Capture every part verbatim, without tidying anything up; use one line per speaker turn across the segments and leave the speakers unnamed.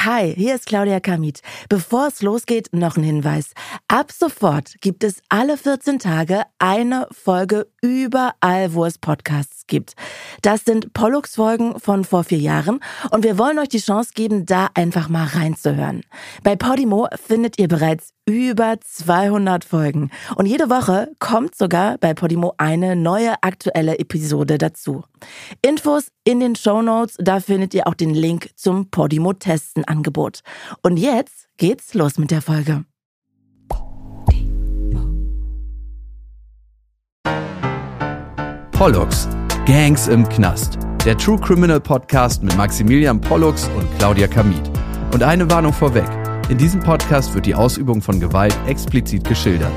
Hi, hier ist Claudia Kamit. Bevor es losgeht, noch ein Hinweis. Ab sofort gibt es alle vierzehn Tage eine Folge überall, wo es Podcasts gibt. Das sind Pollux-Folgen von vor vier Jahren und wir wollen euch die Chance geben, da einfach mal reinzuhören. Bei Podimo findet ihr bereits über zweihundert Folgen und jede Woche kommt sogar bei Podimo eine neue aktuelle Episode dazu. Infos in den Shownotes, da findet ihr auch den Link zum Podimo-Testen-Angebot. Und jetzt geht's los mit der Folge.
Pollux, Gangs im Knast. Der True Criminal Podcast mit Maximilian Pollux und Claudia Kamit. Und eine Warnung vorweg. In diesem Podcast wird die Ausübung von Gewalt explizit geschildert.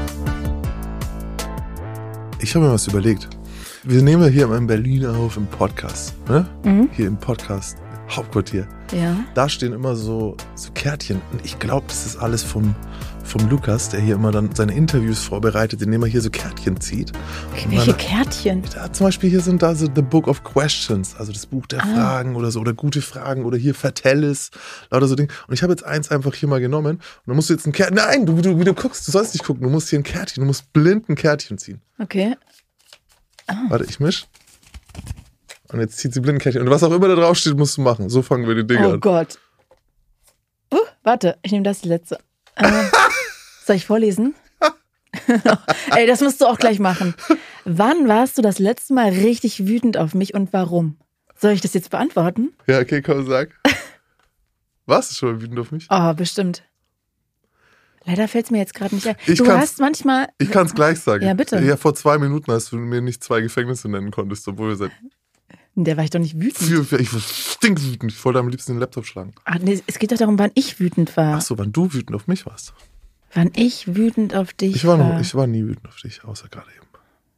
Ich habe mir was überlegt. Wir nehmen ja hier in Berlin auf im Podcast, ne? Mhm. Hier im Podcast Hauptquartier.
Ja.
Da stehen immer so, so Kärtchen. Und ich glaube, das ist alles vom, vom Lukas, der hier immer dann seine Interviews vorbereitet, indem er hier so Kärtchen zieht.
Okay, welche man, Kärtchen?
Da, zum Beispiel hier sind da so The Book of Questions, also das Buch der ah. Fragen oder so, oder gute Fragen oder hier Vertell es, lauter so Dinge. Und ich habe jetzt eins einfach hier mal genommen und dann musst du jetzt ein Kärtchen, nein, du, du, du guckst, du sollst nicht gucken, du musst hier ein Kärtchen, du musst blind ein Kärtchen ziehen.
Okay.
Ah. Warte, ich misch. Und jetzt zieht sie blind ein Kärtchen. Und was auch immer da drauf steht, musst du machen. So fangen wir die Dinge
oh
an.
Oh Gott. Uh, warte, ich nehme das die letzte. Äh, soll ich vorlesen? Ey, das musst du auch gleich machen. Wann warst du das letzte Mal richtig wütend auf mich und warum? Soll ich das jetzt beantworten?
Ja, okay, komm, sag. Warst du schon mal wütend auf mich?
Oh, bestimmt. Leider fällt es mir jetzt gerade nicht ein.
Ich
du hast manchmal...
Ich kann es gleich sagen.
Ja, bitte.
Ja, vor zwei Minuten, als du mir nicht zwei Gefängnisse nennen konntest, obwohl wir seit...
Der war ich doch nicht wütend.
Für, für, ich war stinkwütend. Ich wollte am liebsten den Laptop schlagen.
Ach, nee, es geht doch darum, wann ich wütend war.
Ach so, wann du wütend auf mich warst.
Wann ich wütend auf dich
ich war.
war.
Noch, ich war nie wütend auf dich, außer gerade eben.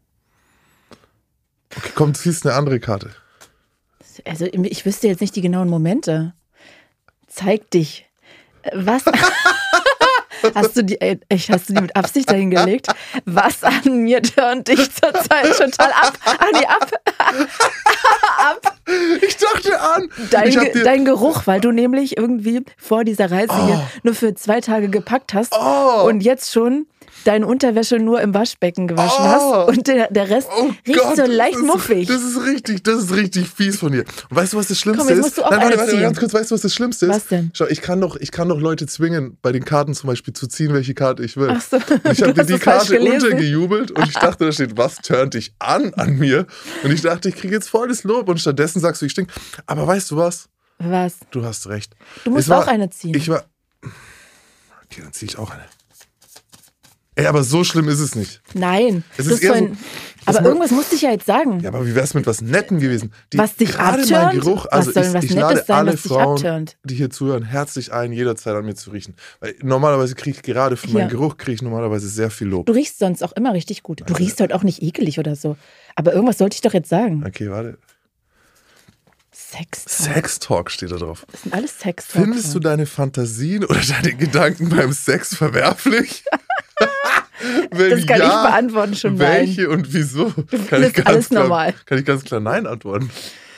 Okay, komm, du ziehst eine andere Karte.
Also, ich wüsste jetzt nicht die genauen Momente. Zeig dich. Was... Hast du die, echt, hast du die mit Absicht dahin gelegt? Was an mir turnt dich zurzeit total ab? Ah, nee, ab. ab.
Ich dachte an.
Dein,
ich
Ge- dein Geruch, weil du nämlich irgendwie vor dieser Reise
oh.
hier nur für zwei Tage gepackt hast
oh.
und jetzt schon deine Unterwäsche nur im Waschbecken gewaschen
oh.
hast und der, der Rest
oh
riecht
Gott,
so leicht
das ist,
muffig.
Das ist richtig, das ist richtig fies von dir. Und weißt du, was das Schlimmste
Komm, jetzt
ist?
musst du auch
Nein, warte, warte,
ziehen.
ganz kurz, weißt du, was das Schlimmste ist?
Was denn?
Schau, ich kann doch, ich kann doch Leute zwingen, bei den Karten zum Beispiel zu ziehen, welche Karte ich will.
Ach so,
und ich habe dir die Karte
gelesen.
untergejubelt und ich dachte, da steht, was turnt dich an an mir? Und ich dachte, ich kriege jetzt volles Lob und stattdessen sagst du, ich stink. Aber weißt du was?
Was?
Du hast recht.
Du musst
war,
auch eine ziehen.
Ich war. Okay, dann ziehe ich auch eine. Ey, aber so schlimm ist es nicht.
Nein.
Es ist eher
ein,
so,
aber
man,
irgendwas musste ich ja jetzt sagen.
Ja, aber wie wär's mit was Nettem gewesen? Die,
was dich
gerade
abturnt?
mein Geruch, also
was soll
ich,
was
ich
Nettes
lade
sein,
alle
was dich
Frauen,
abturnt?
die hier zuhören, herzlich ein, jederzeit an mir zu riechen. Weil normalerweise kriege ich gerade für meinen
ja.
Geruch kriege ich normalerweise sehr viel Lob.
Du riechst sonst auch immer richtig gut. Du riechst heute auch nicht ekelig oder so. Aber irgendwas sollte ich doch jetzt sagen.
Okay, warte.
Sextalk.
Sextalk steht da drauf.
Das sind alles Sextalk.
Findest du deine Fantasien oder deine Gedanken beim Sex verwerflich? Wenn
das kann
ja,
ich beantworten schon mal.
Welche und wieso? Kann
das
ich ganz
alles
klar,
normal.
Kann ich ganz klar Nein antworten.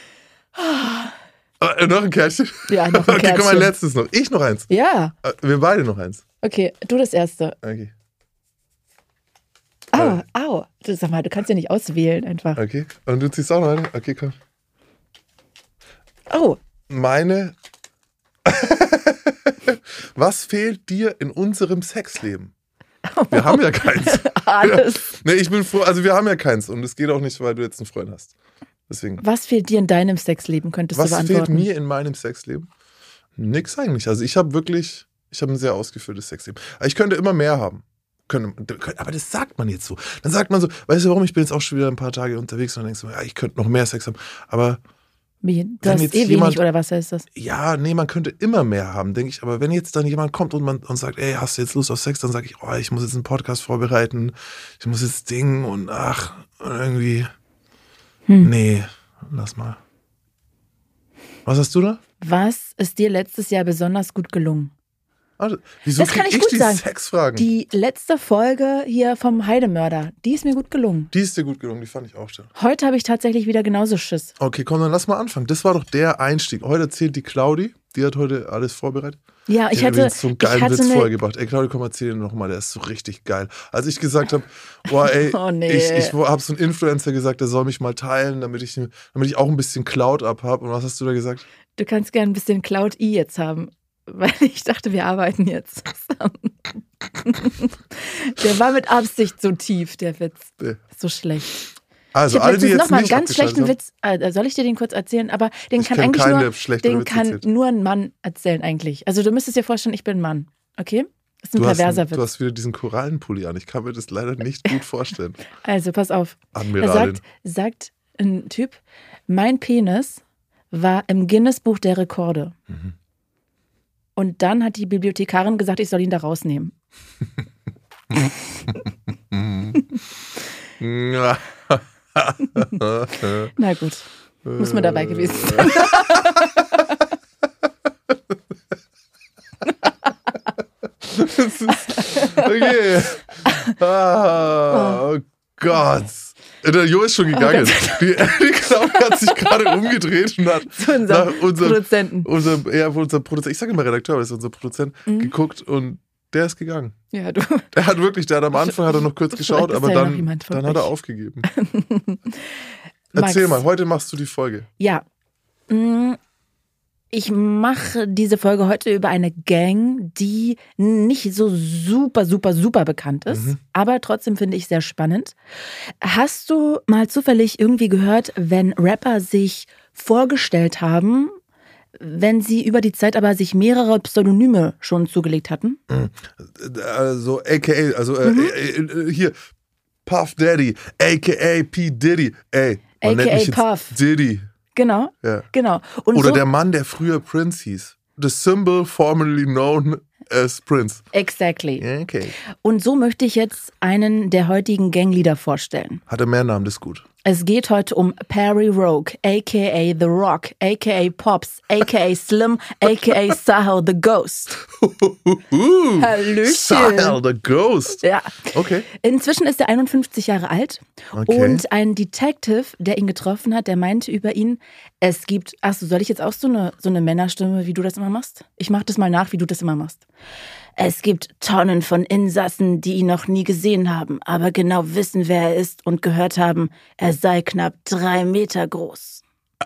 äh, noch ein Kärtchen?
Ja, noch ein
okay,
Kärtchen.
komm, ein letztes noch. Ich noch eins.
Ja.
Äh, wir beide noch eins.
Okay, du das erste.
Okay.
Au, au. Du, sag mal, du kannst ja nicht auswählen einfach.
Okay. Und du ziehst auch noch eine? Okay, komm.
Oh.
Meine. Was fehlt dir in unserem Sexleben? Wir haben ja keins.
Alles.
Ja. Nee, ich bin froh, also wir haben ja keins und es geht auch nicht, weil du jetzt einen Freund hast. Deswegen.
Was fehlt dir in deinem Sexleben, könntest
Was
du beantworten?
Was fehlt mir in meinem Sexleben? Nix eigentlich. Also ich habe wirklich, ich habe ein sehr ausgefülltes Sexleben. Ich könnte immer mehr haben. Aber das sagt man jetzt so. Dann sagt man so, weißt du warum, ich bin jetzt auch schon wieder ein paar Tage unterwegs und dann denkst du, ja, ich könnte noch mehr Sex haben. Aber
Wie? Du hast eh
jemand,
wenig oder was heißt das?
Ja, nee, man könnte immer mehr haben, denke ich. Aber wenn jetzt dann jemand kommt und, man, und sagt, ey, hast du jetzt Lust auf Sex? Dann sage ich, oh, ich muss jetzt einen Podcast vorbereiten. Ich muss jetzt Ding und ach, und irgendwie. Hm. Nee, lass mal. Was hast du da?
Was ist dir letztes Jahr besonders gut gelungen?
Also, wieso
das kann ich,
ich
gut
die
sagen.
Sexfragen?
Die letzte Folge hier vom Heidemörder, die ist mir gut gelungen.
Die ist dir gut gelungen, die fand ich auch schön.
Heute habe ich tatsächlich wieder genauso Schiss.
Okay, komm, dann lass mal anfangen. Das war doch der Einstieg. Heute erzählt die Claudi, Die hat heute alles vorbereitet.
Ja, ich
die
hatte
hat so einen geilen
hatte
Witz
eine,
vorgebracht. Ey, Claudia, komm, erzähl ihn nochmal, der ist so richtig geil. Als ich gesagt habe, boah, ey,
oh, nee.
ich, ich habe so einen Influencer gesagt, der soll mich mal teilen, damit ich, damit ich auch ein bisschen Cloud ab habe. Und was hast du da gesagt?
Du kannst gerne ein bisschen Cloud-I jetzt haben, weil ich dachte, wir arbeiten jetzt zusammen. Der war mit Absicht so tief, der Witz.
Nee.
So schlecht.
Also
ich habe
alle, die
letztens
jetzt
noch mal einen
nicht
ganz schlechten
haben.
Witz. Äh, soll ich dir den kurz erzählen? Aber den
Ich
kann
kenn
eigentlich
keinen,
nur,
der schlechte
den
Witze
kann
erzählt.
nur ein Mann erzählen eigentlich. Also du müsstest dir vorstellen, ich bin ein Mann. Okay? Das ist ein
Du hast,
perverser
einen,
Witz.
du hast wieder diesen Korallenpulli an. Ich kann mir das leider nicht gut vorstellen.
Also pass auf. Da
Admiralin.
sagt, sagt ein Typ, mein Penis war im Guinness-Buch der Rekorde.
Mhm.
Und dann hat die Bibliothekarin gesagt, ich soll ihn da rausnehmen.
Ja.
Na gut, muss man dabei gewesen sein.
Das ist, okay. Ah, oh Gott. Der Jo ist schon gegangen.
Oh
die die Claudia hat sich gerade umgedreht und hat
Zu unserem
nach unserem
Produzenten.
Unser, ja, unser Produzent, ich sage immer Redakteur, aber das ist unser Produzent,
Mhm.
geguckt und der ist gegangen.
Ja, du.
Der hat wirklich, der hat am Anfang hat er noch kurz geschaut,
Vielleicht ist
aber
da ja noch
dann,
jemand von
dann hat er
euch.
aufgegeben.
Max.
Erzähl mal, heute machst du die Folge.
Ja. Mm, Ich mache diese Folge heute über eine Gang, die nicht so super, super, super bekannt ist,
Mhm.
aber trotzdem finde ich sehr spannend. Hast du mal zufällig irgendwie gehört, wenn Rapper sich vorgestellt haben, wenn sie über die Zeit aber sich mehrere Pseudonyme schon zugelegt hatten?
Also, A K A, also
Mhm.
äh, äh, hier, Puff Daddy, A K A P. Diddy, ey. man nennt
A K A
mich jetzt
Puff.
Diddy.
Genau,
Ja.
genau. Und
Oder
so,
der Mann, der früher Prince hieß. The symbol formerly known as Prince.
Exactly.
Okay.
Und so möchte ich jetzt einen der heutigen Gangleader vorstellen.
Hat er mehr Namen, das ist gut.
Es geht heute um Perry Rogue, a k a. The Rock, a k a. Pops, a k a. Slim, a k a. Sahel the Ghost. Hallöchen.
Sahel the Ghost.
Ja.
Okay.
Inzwischen ist er einundfünfzig Jahre alt
Okay.
und ein Detective, der ihn getroffen hat, der meinte über ihn, es gibt, achso, soll ich jetzt auch so eine, so eine Männerstimme, wie du das immer machst? Ich mach das mal nach, wie du das immer machst. Es gibt Tonnen von Insassen, die ihn noch nie gesehen haben, aber genau wissen, wer er ist und gehört haben, er sei knapp drei Meter groß.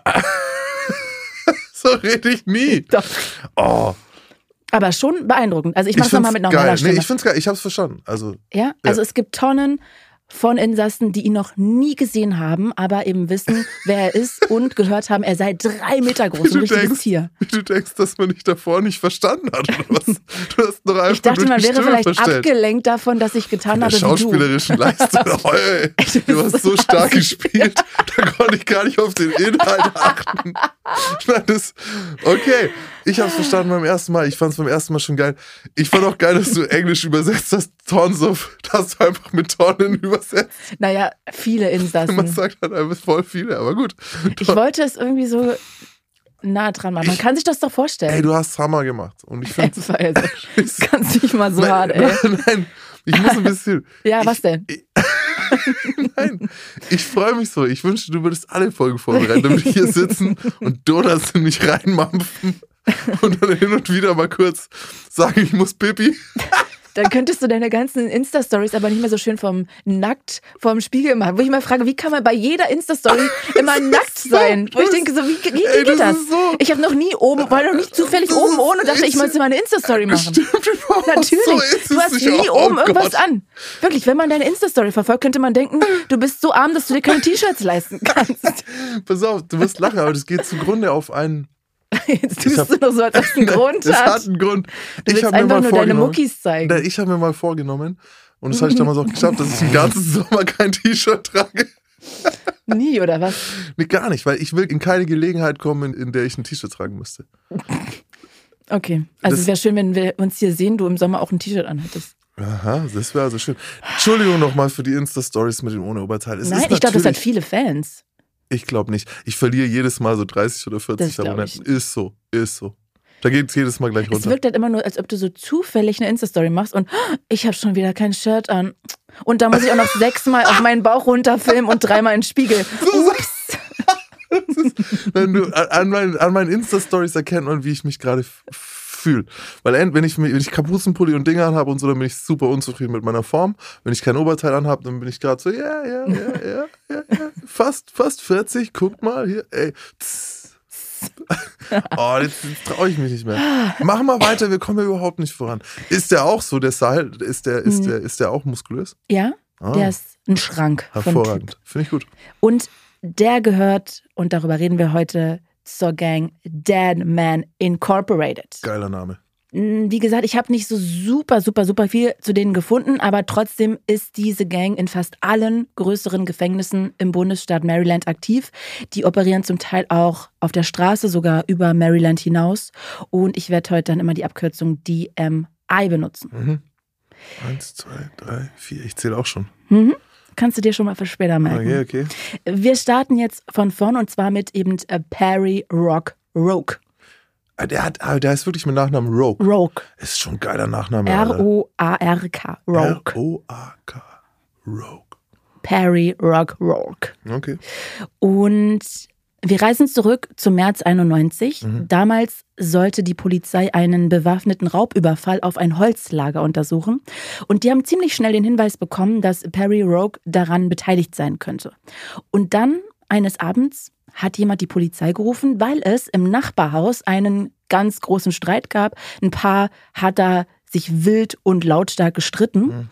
So rede ich nie.
Doch.
Oh,
Aber schon beeindruckend. Also ich
ich
mach's nochmal
find's
mit
geil.
normaler
Nee,
Stimme.
ich find's geil. Ich hab's verstanden. Also,
Ja, also es gibt Tonnen von Insassen, die ihn noch nie gesehen haben, aber eben wissen, wer er ist und gehört haben, er sei drei Meter groß, ein
du
richtiges
denkst,
Tier.
wie du denkst, dass man dich davor nicht verstanden hat, oder was? Du hast doch einfach
Ich dachte,
nur
man
die
wäre
Stimme
vielleicht
verstellt.
abgelenkt davon, dass ich getan
Der
habe wie du.
schauspielerischen Leistung. Oh, ey, du hast so stark gespielt, da konnte ich gar nicht auf den Inhalt achten. Nein, das, okay, ich hab's verstanden beim ersten Mal. Ich fand's beim ersten Mal schon geil. Ich fand auch geil, dass du Englisch übersetzt hast. Tons of, dass du einfach mit Tonnen übersetzt.
Naja, viele
Man
Insassen.
sagt halt einfach voll viele, aber gut.
Ich wollte es irgendwie so nah dran machen. Man kann sich das doch vorstellen.
Ey, du hast Hammer gemacht. Und ich finde
Also, ganz nicht mal so
nein,
hart, ey.
Nein, nein, ich muss ein bisschen.
Ja, was denn?
Ich, nein, ich freue mich so. Ich wünschte, du würdest alle Folgen vorbereiten, damit wir hier sitzen und Donuts in mich reinmampfen und dann hin und wieder mal kurz sagen, ich muss Pipi.
Dann könntest du deine ganzen Insta-Stories aber nicht mehr so schön vom nackt vorm Spiegel machen. Wo ich mal frage, wie kann man bei jeder Insta-Story immer nackt
so,
sein? Wo ich
das-
denke so, wie, wie, wie
ey,
geht
das
das?
ist so-
Ich habe noch nie oben, war noch nicht zufällig
Das
oben
ist-
ohne und dachte, ich muss mal eine Insta-Story machen.
Stimmt überhaupt.
Natürlich,
So ist
du
es
hast
nicht.
nie
Oh
oben irgendwas
Gott.
an. Wirklich, wenn man deine Insta-Story verfolgt, könnte man denken, du bist so arm, dass du dir keine T-Shirts leisten kannst.
Pass auf, du wirst lachen, aber das geht zugrunde auf einen.
Jetzt
Ich
tust
hab-
du noch so, als ob es einen Grund
Das
hat.
hat einen Grund.
Du
Ich
willst
habe mir
einfach
mal
nur deine
vorgenommen.
Muckis zeigen.
Nein, ich habe mir mal vorgenommen, und das habe ich damals auch geschafft, dass ich den ganzen Sommer kein T-Shirt trage.
Nie, oder was?
Nee, gar nicht, weil ich will in keine Gelegenheit kommen, in, in der ich ein T-Shirt tragen müsste.
Okay, also
Das-
es wäre schön, wenn wir uns hier sehen, du im Sommer auch ein T-Shirt anhattest.
Aha, das wäre also schön. Entschuldigung nochmal für die Insta-Stories mit dem ohne Oberteil. Es
Nein,
ist
ich glaube, das hat
natürlich-
viele Fans.
Ich glaube nicht. Ich verliere jedes Mal so dreißig oder vierzig
Das glaub
Abonnenten. Ist so, ist so. Da geht es jedes Mal gleich
Es
runter.
wirkt halt immer nur, als ob du so zufällig eine Insta-Story machst und "Oh, ich habe schon wieder kein Shirt an. Und da muss ich auch noch sechsmal auf meinen Bauch runterfilmen und dreimal in den Spiegel. Ups.
ist, wenn du an meinen, an meinen Insta-Stories erkennt man, wie ich mich gerade fühle. Weil wenn ich, wenn ich Kapuzenpulli und Dinge anhabe und so, dann bin ich super unzufrieden mit meiner Form. Wenn ich kein Oberteil anhabe, dann bin ich gerade so, ja, ja, ja, ja, ja, ja, fast, fast vierzig, guck mal hier, ey, tss. Oh, jetzt, jetzt traue ich mich nicht mehr. Mach mal weiter, wir kommen ja überhaupt nicht voran. Ist der auch so, der Sahel, ist der, ist der, ist der auch muskulös?
Ja, ah. Der ist ein Schrank.
Hervorragend, finde ich gut.
Und der gehört, und darüber reden wir heute, zur Gang Dead Man Incorporated.
Geiler Name.
Wie gesagt, ich habe nicht so super, super, super viel zu denen gefunden, aber trotzdem ist diese Gang in fast allen größeren Gefängnissen im Bundesstaat Maryland aktiv. Die operieren zum Teil auch auf der Straße, sogar über Maryland hinaus. Und ich werde heute dann immer die Abkürzung D M I benutzen.
Mhm. Eins, zwei, drei, vier. Ich zähle auch schon.
Mhm. Kannst du dir schon mal für später merken.
Okay, okay.
Wir starten jetzt von vorn und zwar mit eben Perry Rock Roque.
Der, hat, der ist wirklich mit Nachnamen Roque.
Roque.
Ist schon ein geiler Nachname.
R O A R K. Roque.
R O A K. Roque.
Perry Rock Roque.
Okay.
Und wir reisen zurück zum März einundneunzig. Mhm. Damals sollte die Polizei einen bewaffneten Raubüberfall auf ein Holzlager untersuchen. Und die haben ziemlich schnell den Hinweis bekommen, dass Perry Roque daran beteiligt sein könnte. Und dann, eines Abends, hat jemand die Polizei gerufen, weil es im Nachbarhaus einen ganz großen Streit gab. Ein Paar hat da sich wild und lautstark gestritten. Mhm.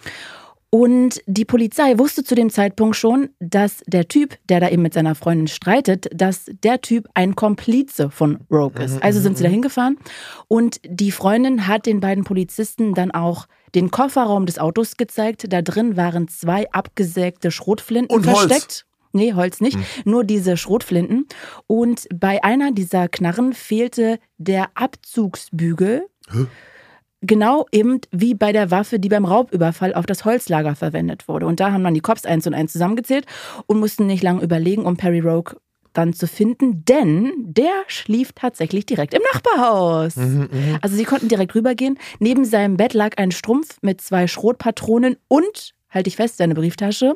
Und die Polizei wusste zu dem Zeitpunkt schon, dass der Typ, der da eben mit seiner Freundin streitet, dass der Typ ein Komplize von Roque ist. Also sind sie da hingefahren und die Freundin hat den beiden Polizisten dann auch den Kofferraum des Autos gezeigt. Da drin waren zwei abgesägte Schrotflinten
und
versteckt.
Holz.
Nee, Holz nicht, hm. nur diese Schrotflinten. Und bei einer dieser Knarren fehlte der Abzugsbügel. Hä? Genau eben wie bei der Waffe, die beim Raubüberfall auf das Holzlager verwendet wurde. Und da haben dann die Cops eins und eins zusammengezählt und mussten nicht lange überlegen, um Perry Roque dann zu finden, denn der schlief tatsächlich direkt im Nachbarhaus. Mhm, mh. Also sie konnten direkt rübergehen. Neben seinem Bett lag ein Strumpf mit zwei Schrotpatronen und, halte ich fest, seine Brieftasche.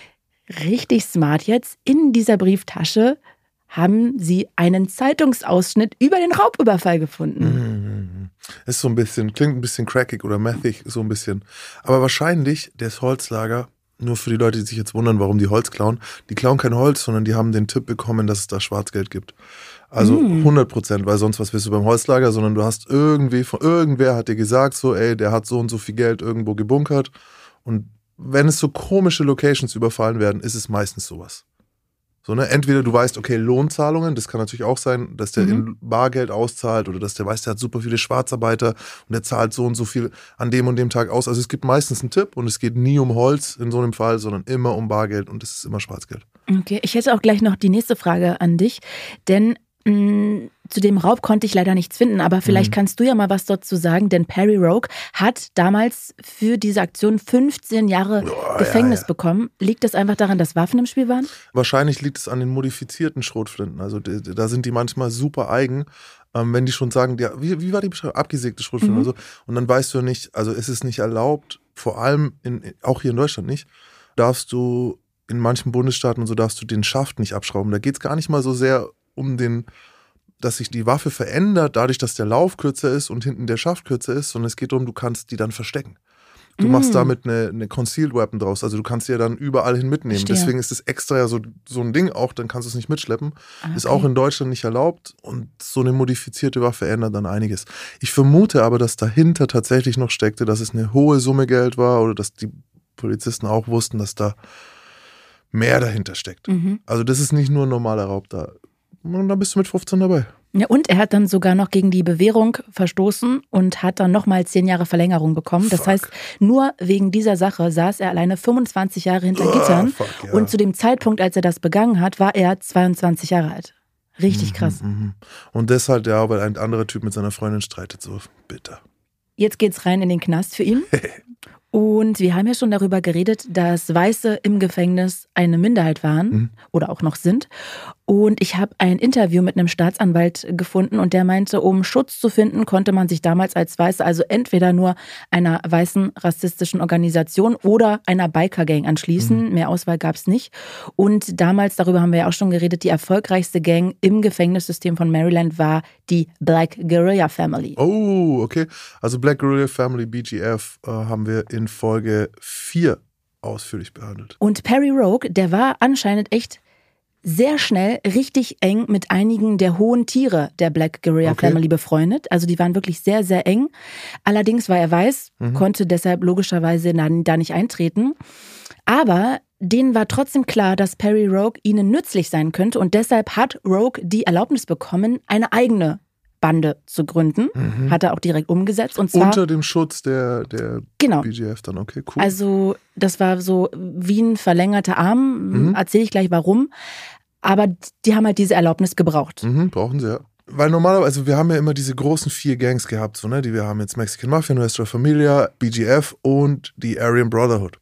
Richtig smart jetzt, in dieser Brieftasche haben sie einen Zeitungsausschnitt über den Raubüberfall gefunden.
Mhm. Ist so ein bisschen, klingt ein bisschen crackig oder methig, so ein bisschen. Aber wahrscheinlich, das Holzlager, nur für die Leute, die sich jetzt wundern, warum die Holz klauen, die klauen kein Holz, sondern die haben den Tipp bekommen, dass es da Schwarzgeld gibt. Also mhm. hundert Prozent, weil sonst was willst du beim Holzlager, sondern du hast irgendwie, von irgendwer hat dir gesagt, so ey, der hat so und so viel Geld irgendwo gebunkert. Und wenn es so komische Locations überfallen werden, ist es meistens sowas. So, ne? Entweder du weißt, okay, Lohnzahlungen, das kann natürlich auch sein, dass der mhm. in Bargeld auszahlt oder dass der weiß, der hat super viele Schwarzarbeiter und der zahlt so und so viel an dem und dem Tag aus. Also es gibt meistens einen Tipp und es geht nie um Holz in so einem Fall, sondern immer um Bargeld und es ist immer Schwarzgeld.
Okay, ich hätte auch gleich noch die nächste Frage an dich, denn mh, zu dem Raub konnte ich leider nichts finden, aber vielleicht mhm. kannst du ja mal was dazu sagen, denn Perry Roque hat damals für diese Aktion fünfzehn Jahre oh, Gefängnis ja, ja. bekommen. Liegt das einfach daran, dass Waffen im Spiel waren?
Wahrscheinlich liegt es an den modifizierten Schrotflinten. Also die, da sind die manchmal super eigen, ähm, wenn die schon sagen, ja, wie, wie war die Beschreibung? Abgesägte Schrotflinte mhm. oder so. Und dann weißt du nicht, also es ist nicht erlaubt, vor allem in, auch hier in Deutschland nicht, darfst du in manchen Bundesstaaten und so darfst du den Schaft nicht abschrauben. Da geht es gar nicht mal so sehr um den, dass sich die Waffe verändert, dadurch, dass der Lauf kürzer ist und hinten der Schaft kürzer ist, sondern es geht darum, du kannst die dann verstecken. Du mm. machst damit eine, eine Concealed Weapon draus, also du kannst sie ja dann überall hin mitnehmen. Verstehe. Deswegen ist das extra ja so, so ein Ding auch, dann kannst du es nicht mitschleppen. Okay. Ist auch in Deutschland nicht erlaubt und so eine modifizierte Waffe ändert dann einiges. Ich vermute aber, dass dahinter tatsächlich noch steckte, dass es eine hohe Summe Geld war oder dass die Polizisten auch wussten, dass da mehr dahinter steckt. Mhm. Also das ist nicht nur ein normaler Raub da. Und dann bist du mit fünfzehn dabei.
Ja, und er hat dann sogar noch gegen die Bewährung verstoßen und hat dann nochmal zehn Jahre Verlängerung bekommen. Das fuck. heißt, nur wegen dieser Sache saß er alleine fünfundzwanzig Jahre hinter Gittern. Oh, fuck, ja. Und zu dem Zeitpunkt, als er das begangen hat, war er zweiundzwanzig Jahre alt. Richtig krass.
Mhm, mhm. Und deshalb, ja, weil ein anderer Typ mit seiner Freundin streitet, so bitter.
Jetzt geht's rein in den Knast für ihn. Und wir haben ja schon darüber geredet, dass Weiße im Gefängnis eine Minderheit waren mhm. oder auch noch sind. Und ich habe ein Interview mit einem Staatsanwalt gefunden und der meinte, um Schutz zu finden, konnte man sich damals als Weiße also entweder nur einer weißen rassistischen Organisation oder einer Biker-Gang anschließen. Mhm. Mehr Auswahl gab es nicht. Und damals, darüber haben wir ja auch schon geredet, die erfolgreichste Gang im Gefängnissystem von Maryland war die Black Guerrilla Family.
Oh, okay. Also Black Guerrilla Family, B G F, äh, haben wir in Folge vier ausführlich behandelt.
Und Perry Rogue, der war anscheinend echt sehr schnell richtig eng mit einigen der hohen Tiere der Black Guerrilla okay. Family befreundet. Also die waren wirklich sehr, sehr eng. Allerdings war er weiß, mhm. konnte deshalb logischerweise da nicht eintreten. Aber denen war trotzdem klar, dass Perry Rogue ihnen nützlich sein könnte. Und deshalb hat Rogue die Erlaubnis bekommen, eine eigene Bande zu gründen. Mhm. Hat er auch direkt umgesetzt. Und zwar
unter dem Schutz der, der
genau.
B G F dann, okay, cool.
Also das war so wie ein verlängerter Arm. Mhm. Erzähle ich gleich warum. Aber die haben halt diese Erlaubnis gebraucht.
Mhm, brauchen sie, ja. Weil normalerweise, also wir haben ja immer diese großen vier Gangs gehabt, so, ne? Die wir haben jetzt Mexican Mafia, Nuestra Familia, B G F und die Aryan Brotherhood.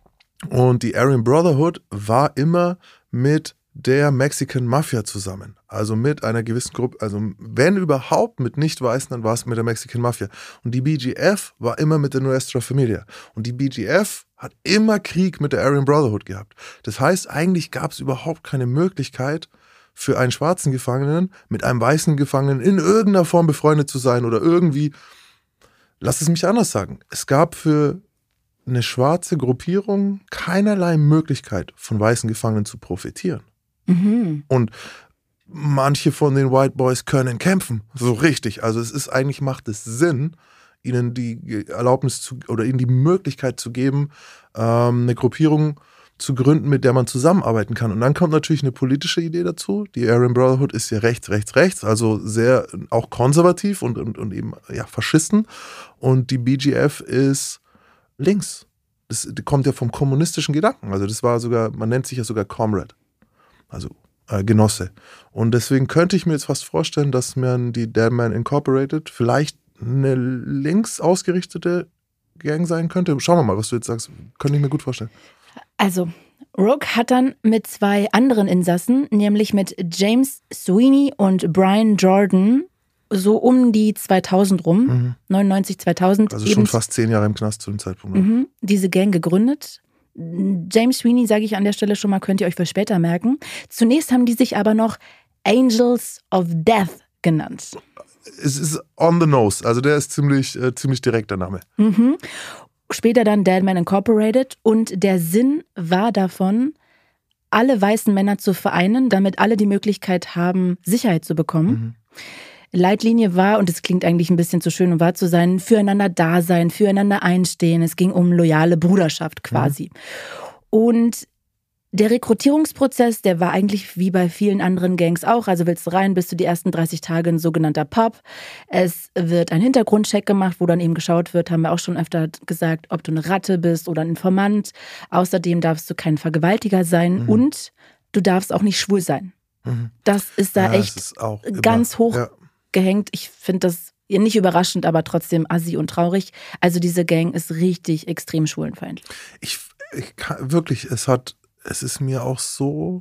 Und die Aryan Brotherhood war immer mit der Mexican Mafia zusammen. Also mit einer gewissen Gruppe, also wenn überhaupt mit Nicht-Weißen, dann war es mit der Mexican Mafia. Und die B G F war immer mit der Nuestra Familia. Und die B G F hat immer Krieg mit der Aryan Brotherhood gehabt. Das heißt, eigentlich gab es überhaupt keine Möglichkeit für einen schwarzen Gefangenen mit einem weißen Gefangenen in irgendeiner Form befreundet zu sein oder irgendwie, lass es mich anders sagen, es gab für eine schwarze Gruppierung keinerlei Möglichkeit, von weißen Gefangenen zu profitieren. Mhm. Und manche von den White Boys können kämpfen, so richtig. Also es ist eigentlich, macht es Sinn, ihnen die Erlaubnis zu, oder ihnen die Möglichkeit zu geben, ähm, eine Gruppierung zu gründen, mit der man zusammenarbeiten kann. Und dann kommt natürlich eine politische Idee dazu. Die Aryan Brotherhood ist ja rechts, rechts, rechts, also sehr auch konservativ und, und, und eben ja Faschisten. Und die B G F ist links. Das kommt ja vom kommunistischen Gedanken. Also das war sogar, man nennt sich ja sogar Comrade. Also äh, Genosse. Und deswegen könnte ich mir jetzt fast vorstellen, dass man die Dead Man Incorporated vielleicht eine links ausgerichtete Gang sein könnte. Schauen wir mal, was du jetzt sagst. Könnte ich mir gut vorstellen.
Also, Rogue hat dann mit zwei anderen Insassen, nämlich mit James Sweeney und Brian Jordan, so um die zweitausend rum, mhm. neunundneunzig, zweitausend.
Also schon fast zehn Jahre im Knast zu dem Zeitpunkt.
Mhm, diese Gang gegründet. James Sweeney, sage ich an der Stelle schon mal, könnt ihr euch für später merken. Zunächst haben die sich aber noch Angels of Death genannt.
Es ist on the nose, also der ist ziemlich, äh, ziemlich direkt, der Name.
Mhm. Später dann Dead Man Incorporated und der Sinn war davon, alle weißen Männer zu vereinen, damit alle die Möglichkeit haben, Sicherheit zu bekommen. Mhm. Leitlinie war, und es klingt eigentlich ein bisschen zu schön, um wahr zu sein, füreinander da sein, füreinander einstehen. Es ging um loyale Bruderschaft quasi. Mhm. Und der Rekrutierungsprozess, der war eigentlich wie bei vielen anderen Gangs auch. Also willst du rein, bist du die ersten dreißig Tage ein sogenannter Pub. Es wird ein Hintergrundcheck gemacht, wo dann eben geschaut wird, haben wir auch schon öfter gesagt, ob du eine Ratte bist oder ein Informant. Außerdem darfst du kein Vergewaltiger sein mhm. und du darfst auch nicht schwul sein. Mhm. Das ist da ja, echt ist ganz hoch ja. gehängt. Ich finde das nicht überraschend, aber trotzdem assi und traurig. Also diese Gang ist richtig extrem schwulenfeindlich.
Ich, ich kann, wirklich, es hat Es ist mir auch so,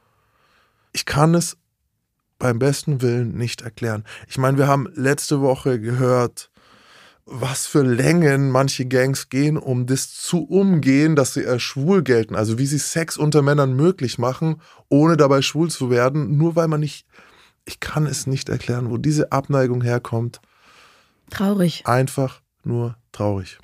ich kann es beim besten Willen nicht erklären. Ich meine, wir haben letzte Woche gehört, was für Längen manche Gangs gehen, um das zu umgehen, dass sie als schwul gelten. Also wie sie Sex unter Männern möglich machen, ohne dabei schwul zu werden, nur weil man nicht, ich kann es nicht erklären, wo diese Abneigung herkommt.
Traurig.
Einfach nur traurig.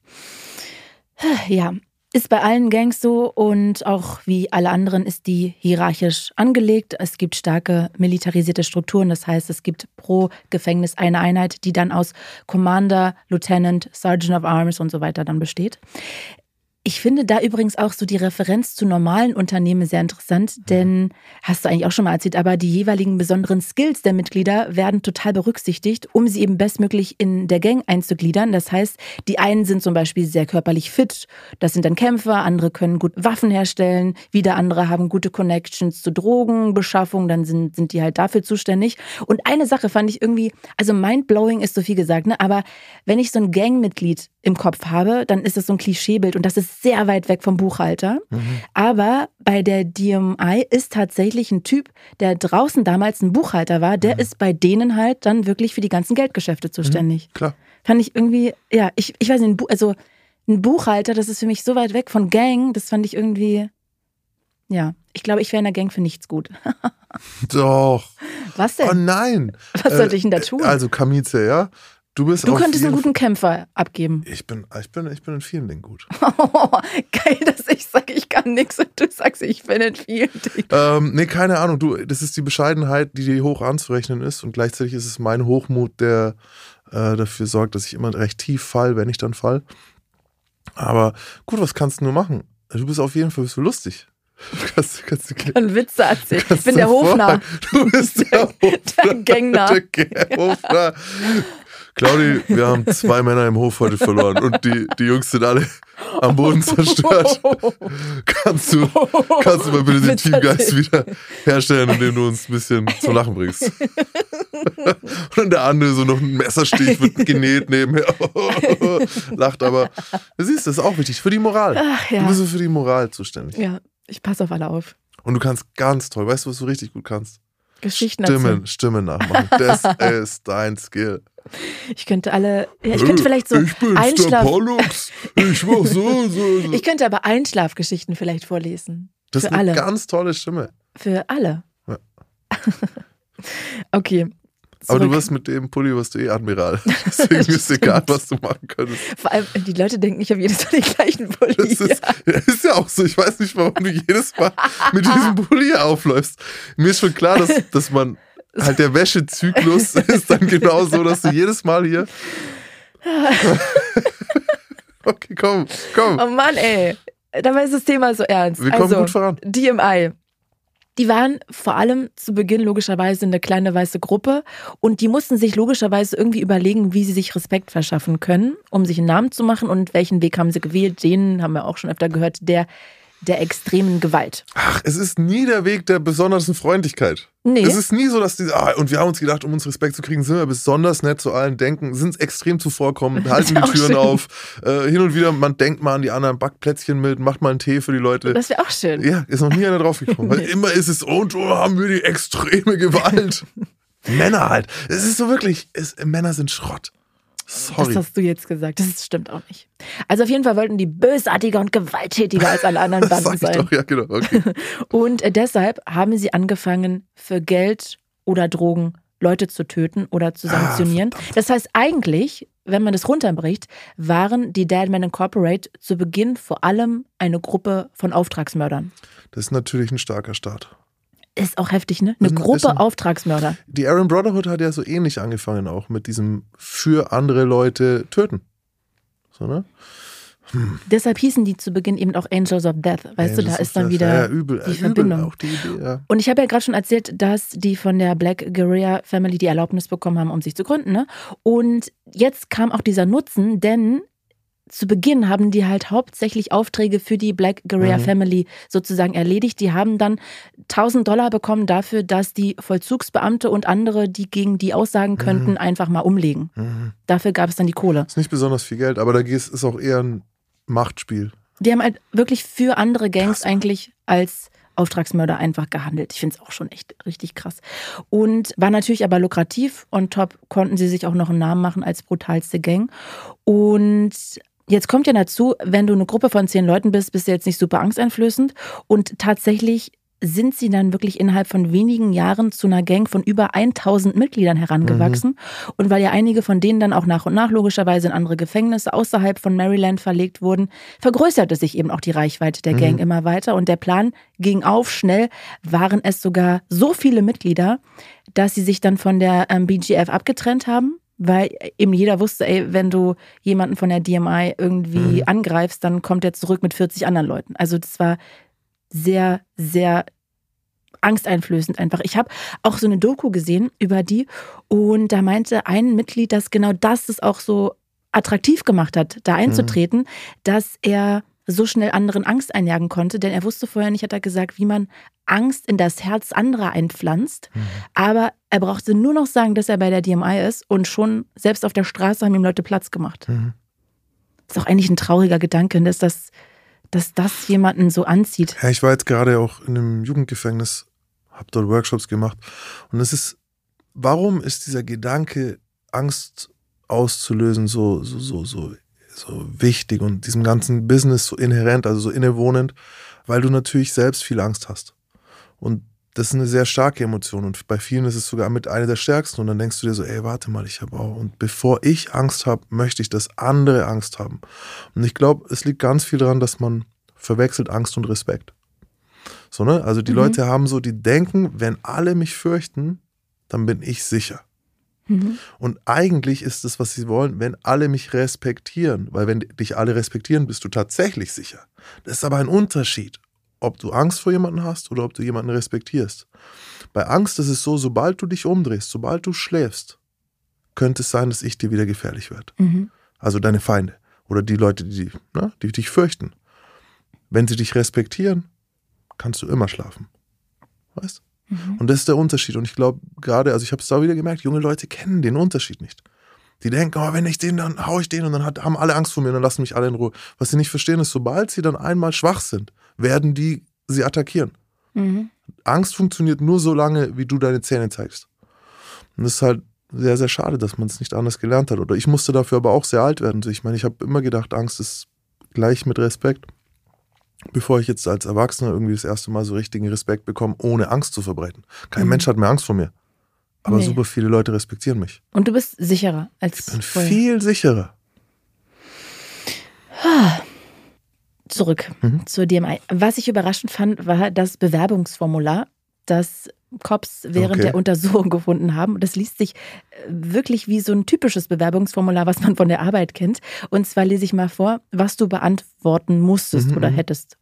Ja. Ist bei allen Gangs so und auch wie alle anderen ist die hierarchisch angelegt. Es gibt starke militarisierte Strukturen, das heißt, es gibt pro Gefängnis eine Einheit, die dann aus Commander, Lieutenant, Sergeant of Arms und so weiter dann besteht. Ich finde da übrigens auch so die Referenz zu normalen Unternehmen sehr interessant, denn, hast du eigentlich auch schon mal erzählt, aber die jeweiligen besonderen Skills der Mitglieder werden total berücksichtigt, um sie eben bestmöglich in der Gang einzugliedern. Das heißt, die einen sind zum Beispiel sehr körperlich fit, das sind dann Kämpfer, andere können gut Waffen herstellen, wieder andere haben gute Connections zu Drogenbeschaffung, dann sind, sind die halt dafür zuständig. Und eine Sache fand ich irgendwie, also mindblowing ist so viel gesagt, ne? Aber wenn ich so ein Gangmitglied im Kopf habe, dann ist das so ein Klischeebild und das ist sehr weit weg vom Buchhalter. Mhm. Aber bei der D M I ist tatsächlich ein Typ, der draußen damals ein Buchhalter war, der mhm. ist bei denen halt dann wirklich für die ganzen Geldgeschäfte zuständig.
Mhm, klar.
Fand ich irgendwie, ja, ich, ich weiß nicht, also ein Buchhalter, das ist für mich so weit weg von Gang, das fand ich irgendwie, ja, ich glaube, ich wäre in der Gang für nichts gut.
Doch.
Was denn?
Oh nein.
Was sollte ich denn da tun?
Also Kamice, ja. Du, bist
du könntest einen guten Kämpfer abgeben.
Ich bin, ich bin, ich bin in vielen Dingen gut.
Oh, geil, dass ich sage, ich kann nichts und du sagst, ich bin in vielen Dingen.
Ähm, nee, keine Ahnung. Du, das ist die Bescheidenheit, die dir hoch anzurechnen ist und gleichzeitig ist es mein Hochmut, der äh, dafür sorgt, dass ich immer recht tief fall, wenn ich dann fall. Aber gut, was kannst du nur machen? Du bist auf jeden Fall bist du lustig. Du kannst, kannst, kannst,
ein Witze erzählen. Ich bin der Hofnarr.
Du bist der Hofnarr.
Der Gangnarr.
Der Hofnarr. Claudi, wir haben zwei Männer im Hof heute verloren und die, die Jungs sind alle am Boden zerstört. Kannst du, kannst du mal bitte den Teamgeist wieder herstellen, indem du uns ein bisschen zum Lachen bringst? Und dann der andere so noch ein Messerstich wird genäht nebenher. Lacht aber. Du siehst, das ist auch wichtig. Für die Moral.
Ach, ja.
Du bist so für die Moral zuständig.
Ja, ich passe auf alle auf.
Und du kannst ganz toll, weißt du, was du richtig gut kannst?
Geschichten
Stimmen,
erzählen.
Stimmen nachmachen. Das ist dein Skill.
Ich könnte alle, ja, ich könnte vielleicht so
ich bin's,
Einschlaf...
der Pollux. Ich mach so, so, so.
Ich könnte aber Einschlafgeschichten vielleicht vorlesen.
Das
Für
ist eine
alle.
ganz tolle Stimme.
Für alle.
Ja.
Okay.
Aber
Zurück.
du wirst mit dem Pulli wirst du eh Admiral. Deswegen ist egal, was du machen könntest.
Vor allem, die Leute denken, ich habe jedes Mal den gleichen Pulli.
Das ist, ja, ist ja auch so. Ich weiß nicht, warum du jedes Mal mit diesem Pulli aufläufst. Mir ist schon klar, dass, dass man halt der Wäschezyklus ist dann genau so, dass du jedes Mal hier... Okay, komm, komm.
Oh Mann, ey. Dabei ist das Thema so ernst.
Wir kommen
also,
gut voran.
D M I. Die waren vor allem zu Beginn logischerweise eine kleine weiße Gruppe und die mussten sich logischerweise irgendwie überlegen, wie sie sich Respekt verschaffen können, um sich einen Namen zu machen und welchen Weg haben sie gewählt. Den haben wir auch schon öfter gehört, der der extremen Gewalt.
Ach, es ist nie der Weg der besonderen Freundlichkeit.
Nee.
Es ist nie so, dass die, ah, und wir haben uns gedacht, um uns Respekt zu kriegen, sind wir besonders nett zu allen, denken, sind extrem zuvorkommend, halten die Türen
schön.
auf, äh, hin und wieder, man denkt mal an die anderen, backt Plätzchen mit, macht mal einen Tee für die Leute.
Das wäre auch schön.
Ja, ist noch nie einer draufgekommen. Weil immer ist es, und oh, haben wir die extreme Gewalt. Männer halt. Es ist so wirklich, es, Männer sind Schrott. Sorry.
Das hast du jetzt gesagt. Das stimmt auch nicht. Also auf jeden Fall wollten die bösartiger und gewalttätiger als alle anderen Banden
Sag ich
sein.
doch, ja, genau. Okay.
Und deshalb haben sie angefangen, für Geld oder Drogen Leute zu töten oder zu sanktionieren.
Ah,
das heißt eigentlich, wenn man das runterbricht, waren die Dead Men Incorporated zu Beginn vor allem eine Gruppe von Auftragsmördern.
Das ist natürlich ein starker Start.
Ist auch heftig, ne? Eine
Ist ein-
Gruppe
ist ein-
Auftragsmörder.
Die Aaron Brotherhood hat ja so ähnlich angefangen auch mit diesem für andere Leute töten. So, ne?
Deshalb hießen die zu Beginn eben auch Angels of Death. Weißt du, da
Angels
ist
of
dann
Death.
wieder
ja, ja, übel,
die
äh,
Verbindung.
Übel auch die Idee, ja.
Und ich habe ja gerade schon erzählt, dass die von der Black Guerrilla Family die Erlaubnis bekommen haben, um sich zu gründen. Ne? Und jetzt kam auch dieser Nutzen, denn zu Beginn haben die halt hauptsächlich Aufträge für die Black Guerrilla
Mhm.
Family sozusagen erledigt. Die haben dann tausend Dollar bekommen dafür, dass die Vollzugsbeamte und andere, die gegen die aussagen könnten,
Mhm.
einfach mal umlegen.
Mhm.
Dafür gab es dann die Kohle.
Ist nicht besonders viel Geld, aber da ist es auch eher ein Machtspiel.
Die haben halt wirklich für andere Gangs
Krass.
eigentlich als Auftragsmörder einfach gehandelt. Ich finde es auch schon echt richtig krass. Und war natürlich aber lukrativ. On top konnten sie sich auch noch einen Namen machen als brutalste Gang. Und jetzt kommt ja dazu, wenn du eine Gruppe von zehn Leuten bist, bist du jetzt nicht super angsteinflößend. Und tatsächlich sind sie dann wirklich innerhalb von wenigen Jahren zu einer Gang von über tausend Mitgliedern herangewachsen. Mhm. Und weil ja einige von denen dann auch nach und nach logischerweise in andere Gefängnisse außerhalb von Maryland verlegt wurden, vergrößerte sich eben auch die Reichweite der Gang
Mhm.
immer weiter. Und der Plan ging auf. Schnell waren es sogar so viele Mitglieder, dass sie sich dann von der ähm, B G F abgetrennt haben. Weil eben jeder wusste, ey, wenn du jemanden von der D M I irgendwie
Mhm.
angreifst, dann kommt er zurück mit vierzig anderen Leuten. Also das war sehr, sehr angsteinflößend einfach. Ich habe auch so eine Doku gesehen über die und da meinte ein Mitglied, dass genau das es auch so attraktiv gemacht hat, da einzutreten, mhm. dass er so schnell anderen Angst einjagen konnte, denn er wusste vorher nicht, hat er gesagt, wie man Angst in das Herz anderer einpflanzt, mhm. aber er brauchte nur noch sagen, dass er bei der D M I ist und schon selbst auf der Straße haben ihm Leute Platz gemacht.
Mhm.
Das ist auch eigentlich ein trauriger Gedanke, dass das, dass das jemanden so anzieht.
Ja, ich war jetzt gerade auch in einem Jugendgefängnis, habe dort Workshops gemacht. Und es ist, warum ist dieser Gedanke, Angst auszulösen, so, so, so, so, so wichtig und diesem ganzen Business so inhärent, also so innewohnend? Weil du natürlich selbst viel Angst hast. Und das ist eine sehr starke Emotion und bei vielen ist es sogar mit einer der stärksten und dann denkst du dir so, ey, warte mal, ich habe auch und bevor ich Angst habe, möchte ich, dass andere Angst haben. Und ich glaube, es liegt ganz viel daran, dass man verwechselt Angst und Respekt. So, ne? Also die mhm. Leute haben so, die denken, wenn alle mich fürchten, dann bin ich sicher. Mhm. Und eigentlich ist es, was sie wollen, wenn alle mich respektieren, weil wenn dich alle respektieren, bist du tatsächlich sicher. Das ist aber ein Unterschied. Ob du Angst vor jemandem hast oder ob du jemanden respektierst. Bei Angst ist es so, sobald du dich umdrehst, sobald du schläfst, könnte es sein, dass ich dir wieder gefährlich werde. Mhm. Also deine Feinde oder die Leute, die, ne, die dich fürchten. Wenn sie dich respektieren, kannst du immer schlafen. Weißt? Mhm. Und das ist der Unterschied. Und ich glaube gerade, also ich habe es da wieder gemerkt, junge Leute kennen den Unterschied nicht. Die denken, oh, wenn ich den, dann hau ich den und dann hat, haben alle Angst vor mir und dann lassen mich alle in Ruhe. Was sie nicht verstehen ist, sobald sie dann einmal schwach sind, werden die sie attackieren. Mhm. Angst funktioniert nur so lange, wie du deine Zähne zeigst. Und das ist halt sehr, sehr schade, dass man es nicht anders gelernt hat. Oder ich musste dafür aber auch sehr alt werden. Ich meine, ich habe immer gedacht, Angst ist gleich mit Respekt. Bevor ich jetzt als Erwachsener irgendwie das erste Mal so richtigen Respekt bekomme, ohne Angst zu verbreiten. Kein mhm. Mensch hat mehr Angst vor mir. Aber nee. super viele Leute respektieren mich.
Und du bist sicherer als
Ich bin vorher. Viel sicherer.
Zurück mhm. zur D M I. Was ich überraschend fand, war das Bewerbungsformular, das Cops während okay. der Untersuchung gefunden haben. Und das liest sich wirklich wie so ein typisches Bewerbungsformular, was man von der Arbeit kennt. Und zwar lese ich mal vor, was du beantworten musstest mhm. oder hättest.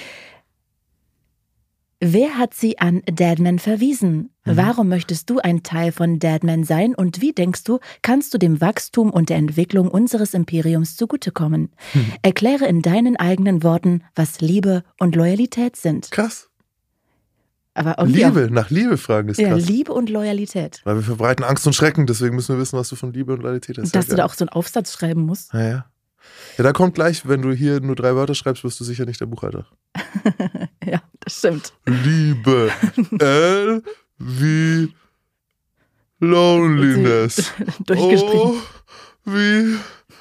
Wer hat sie an Deadman verwiesen? Mhm. Warum möchtest du ein Teil von Deadman sein und wie denkst du, kannst du dem Wachstum und der Entwicklung unseres Imperiums zugutekommen? Mhm. Erkläre in deinen eigenen Worten, was Liebe und Loyalität sind.
Krass.
Aber
Liebe, auch, nach Liebe fragen ist krass.
Ja, Liebe und Loyalität.
Weil wir verbreiten Angst und Schrecken, deswegen müssen wir wissen, was du von Liebe und Loyalität hast.
Dass ja, du da auch so einen Aufsatz schreiben musst.
Ja, ja. Ja, da kommt gleich, wenn du hier nur drei Wörter schreibst, wirst du sicher nicht der Buchhalter.
Ja, das stimmt.
Liebe. L wie Loneliness.
Durchgestrichen.
O wie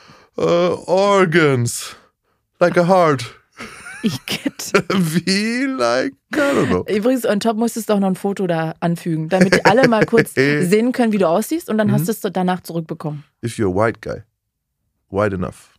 uh, Organs. Like a heart.
Ich get.
Wie like, I don't know.
Übrigens, on top musstest du auch noch ein Foto da anfügen, damit die alle mal kurz sehen können, wie du aussiehst und dann mhm. hast du es danach zurückbekommen.
If you're a white guy. White enough.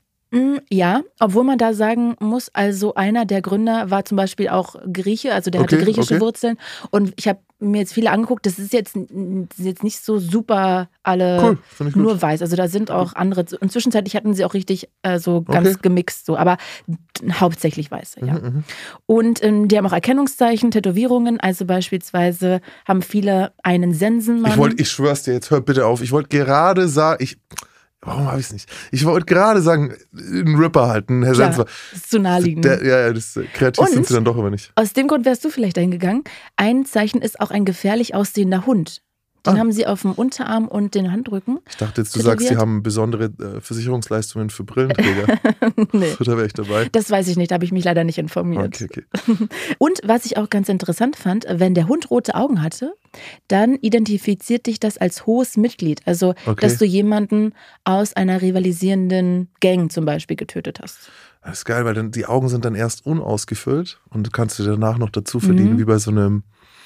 Ja, obwohl man da sagen muss, also einer der Gründer war zum Beispiel auch Grieche, also der
okay,
hatte griechische
okay.
Wurzeln und ich habe mir jetzt viele angeguckt, das ist jetzt, jetzt nicht so super alle
cool,
nur gut. weiß, also da sind auch andere, und zwischenzeitlich hatten sie auch richtig äh, so ganz
okay.
gemixt, so, aber hauptsächlich Weiße, ja.
Mhm,
und ähm, die haben auch Erkennungszeichen, Tätowierungen, also beispielsweise haben viele einen Sensenmann.
Ich wollte, ich schwör's dir, jetzt hör bitte auf, ich wollte gerade sagen, ich... Warum habe ich es nicht? Ich wollte gerade sagen, einen Ripper halten, Herr
Klar,
Sensler.
Das ist zu naheliegend.
Der, ja, ja, das kreativ
Und
sind sie dann doch immer nicht.
Aus dem Grund wärst du vielleicht dahin gegangen. Ein Zeichen ist auch ein gefährlich aussehender Hund. Den ah. haben sie auf dem Unterarm und den Handrücken.
Ich dachte jetzt, du tätowiert. sagst, sie haben besondere äh, Versicherungsleistungen für Brillenträger.
Nee.
So, da wäre ich dabei.
Das weiß ich nicht, da habe ich mich leider nicht informiert.
Okay, okay.
Und was ich auch ganz interessant fand, wenn der Hund rote Augen hatte, dann identifiziert dich das als hohes Mitglied. Also,
okay.
dass du jemanden aus einer rivalisierenden Gang zum Beispiel getötet hast.
Das ist geil, weil dann die Augen sind dann erst unausgefüllt und du kannst dir danach noch dazu verdienen, mhm. wie bei so einem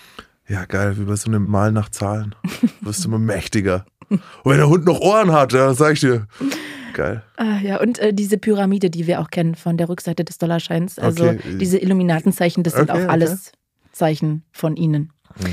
Ja, geil, wie bei so einem Mal nach Zahlen. Du wirst immer mächtiger. Und wenn der Hund noch Ohren hat, ja, das sag ich dir. Geil.
Ah, ja, und äh, diese Pyramide, die wir auch kennen von der Rückseite des Dollarscheins, also okay. diese Illuminatenzeichen, das sind okay, auch alles okay. Zeichen von ihnen. Mhm.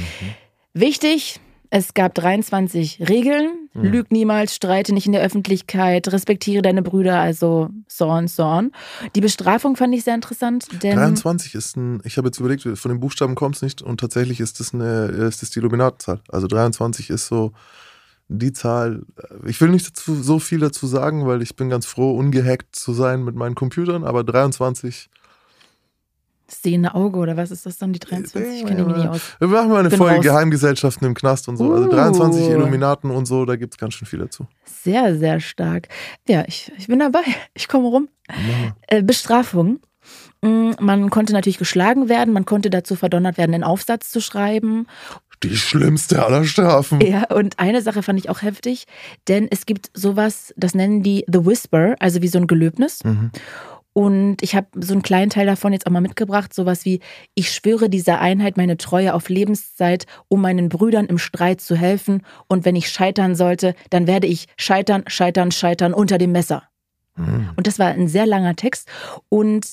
Wichtig, es gab dreiundzwanzig Regeln. Mhm. Lüg niemals, streite nicht in der Öffentlichkeit, respektiere deine Brüder, also so on, so on. Die Bestrafung fand ich sehr interessant. Denn
dreiundzwanzig ist ein, ich habe jetzt überlegt, von den Buchstaben kommt es nicht und tatsächlich ist das, eine, ist das die Illuminatenzahl. Also dreiundzwanzig ist so die Zahl, ich will nicht dazu, so viel dazu sagen, weil ich bin ganz froh, ungehackt zu sein mit meinen Computern, aber dreiundzwanzig
Sehende Auge oder was ist das dann, die dreiundzwanzig? Ich kenne mich nicht aus.
Wir machen mal eine
Bin
Folge
raus.
Geheimgesellschaften im Knast und so. Also
Uh.
dreiundzwanzig Illuminaten und so, da gibt es ganz schön viel dazu.
Sehr, sehr stark. Ja, ich, ich bin dabei. Ich komme rum. Äh, Bestrafung. Man konnte natürlich geschlagen werden, man konnte dazu verdonnert werden, einen Aufsatz zu schreiben.
Die schlimmste aller Strafen.
Ja, und eine Sache fand ich auch heftig, denn es gibt sowas, das nennen die The Whisper, also wie so ein Gelöbnis.
Mhm.
Und ich habe so einen kleinen Teil davon jetzt auch mal mitgebracht, sowas wie: Ich schwöre dieser Einheit meine Treue auf Lebenszeit, um meinen Brüdern im Streit zu helfen. Und wenn ich scheitern sollte, dann werde ich scheitern, scheitern, scheitern unter dem Messer.
Mhm.
Und das war ein sehr langer Text. Und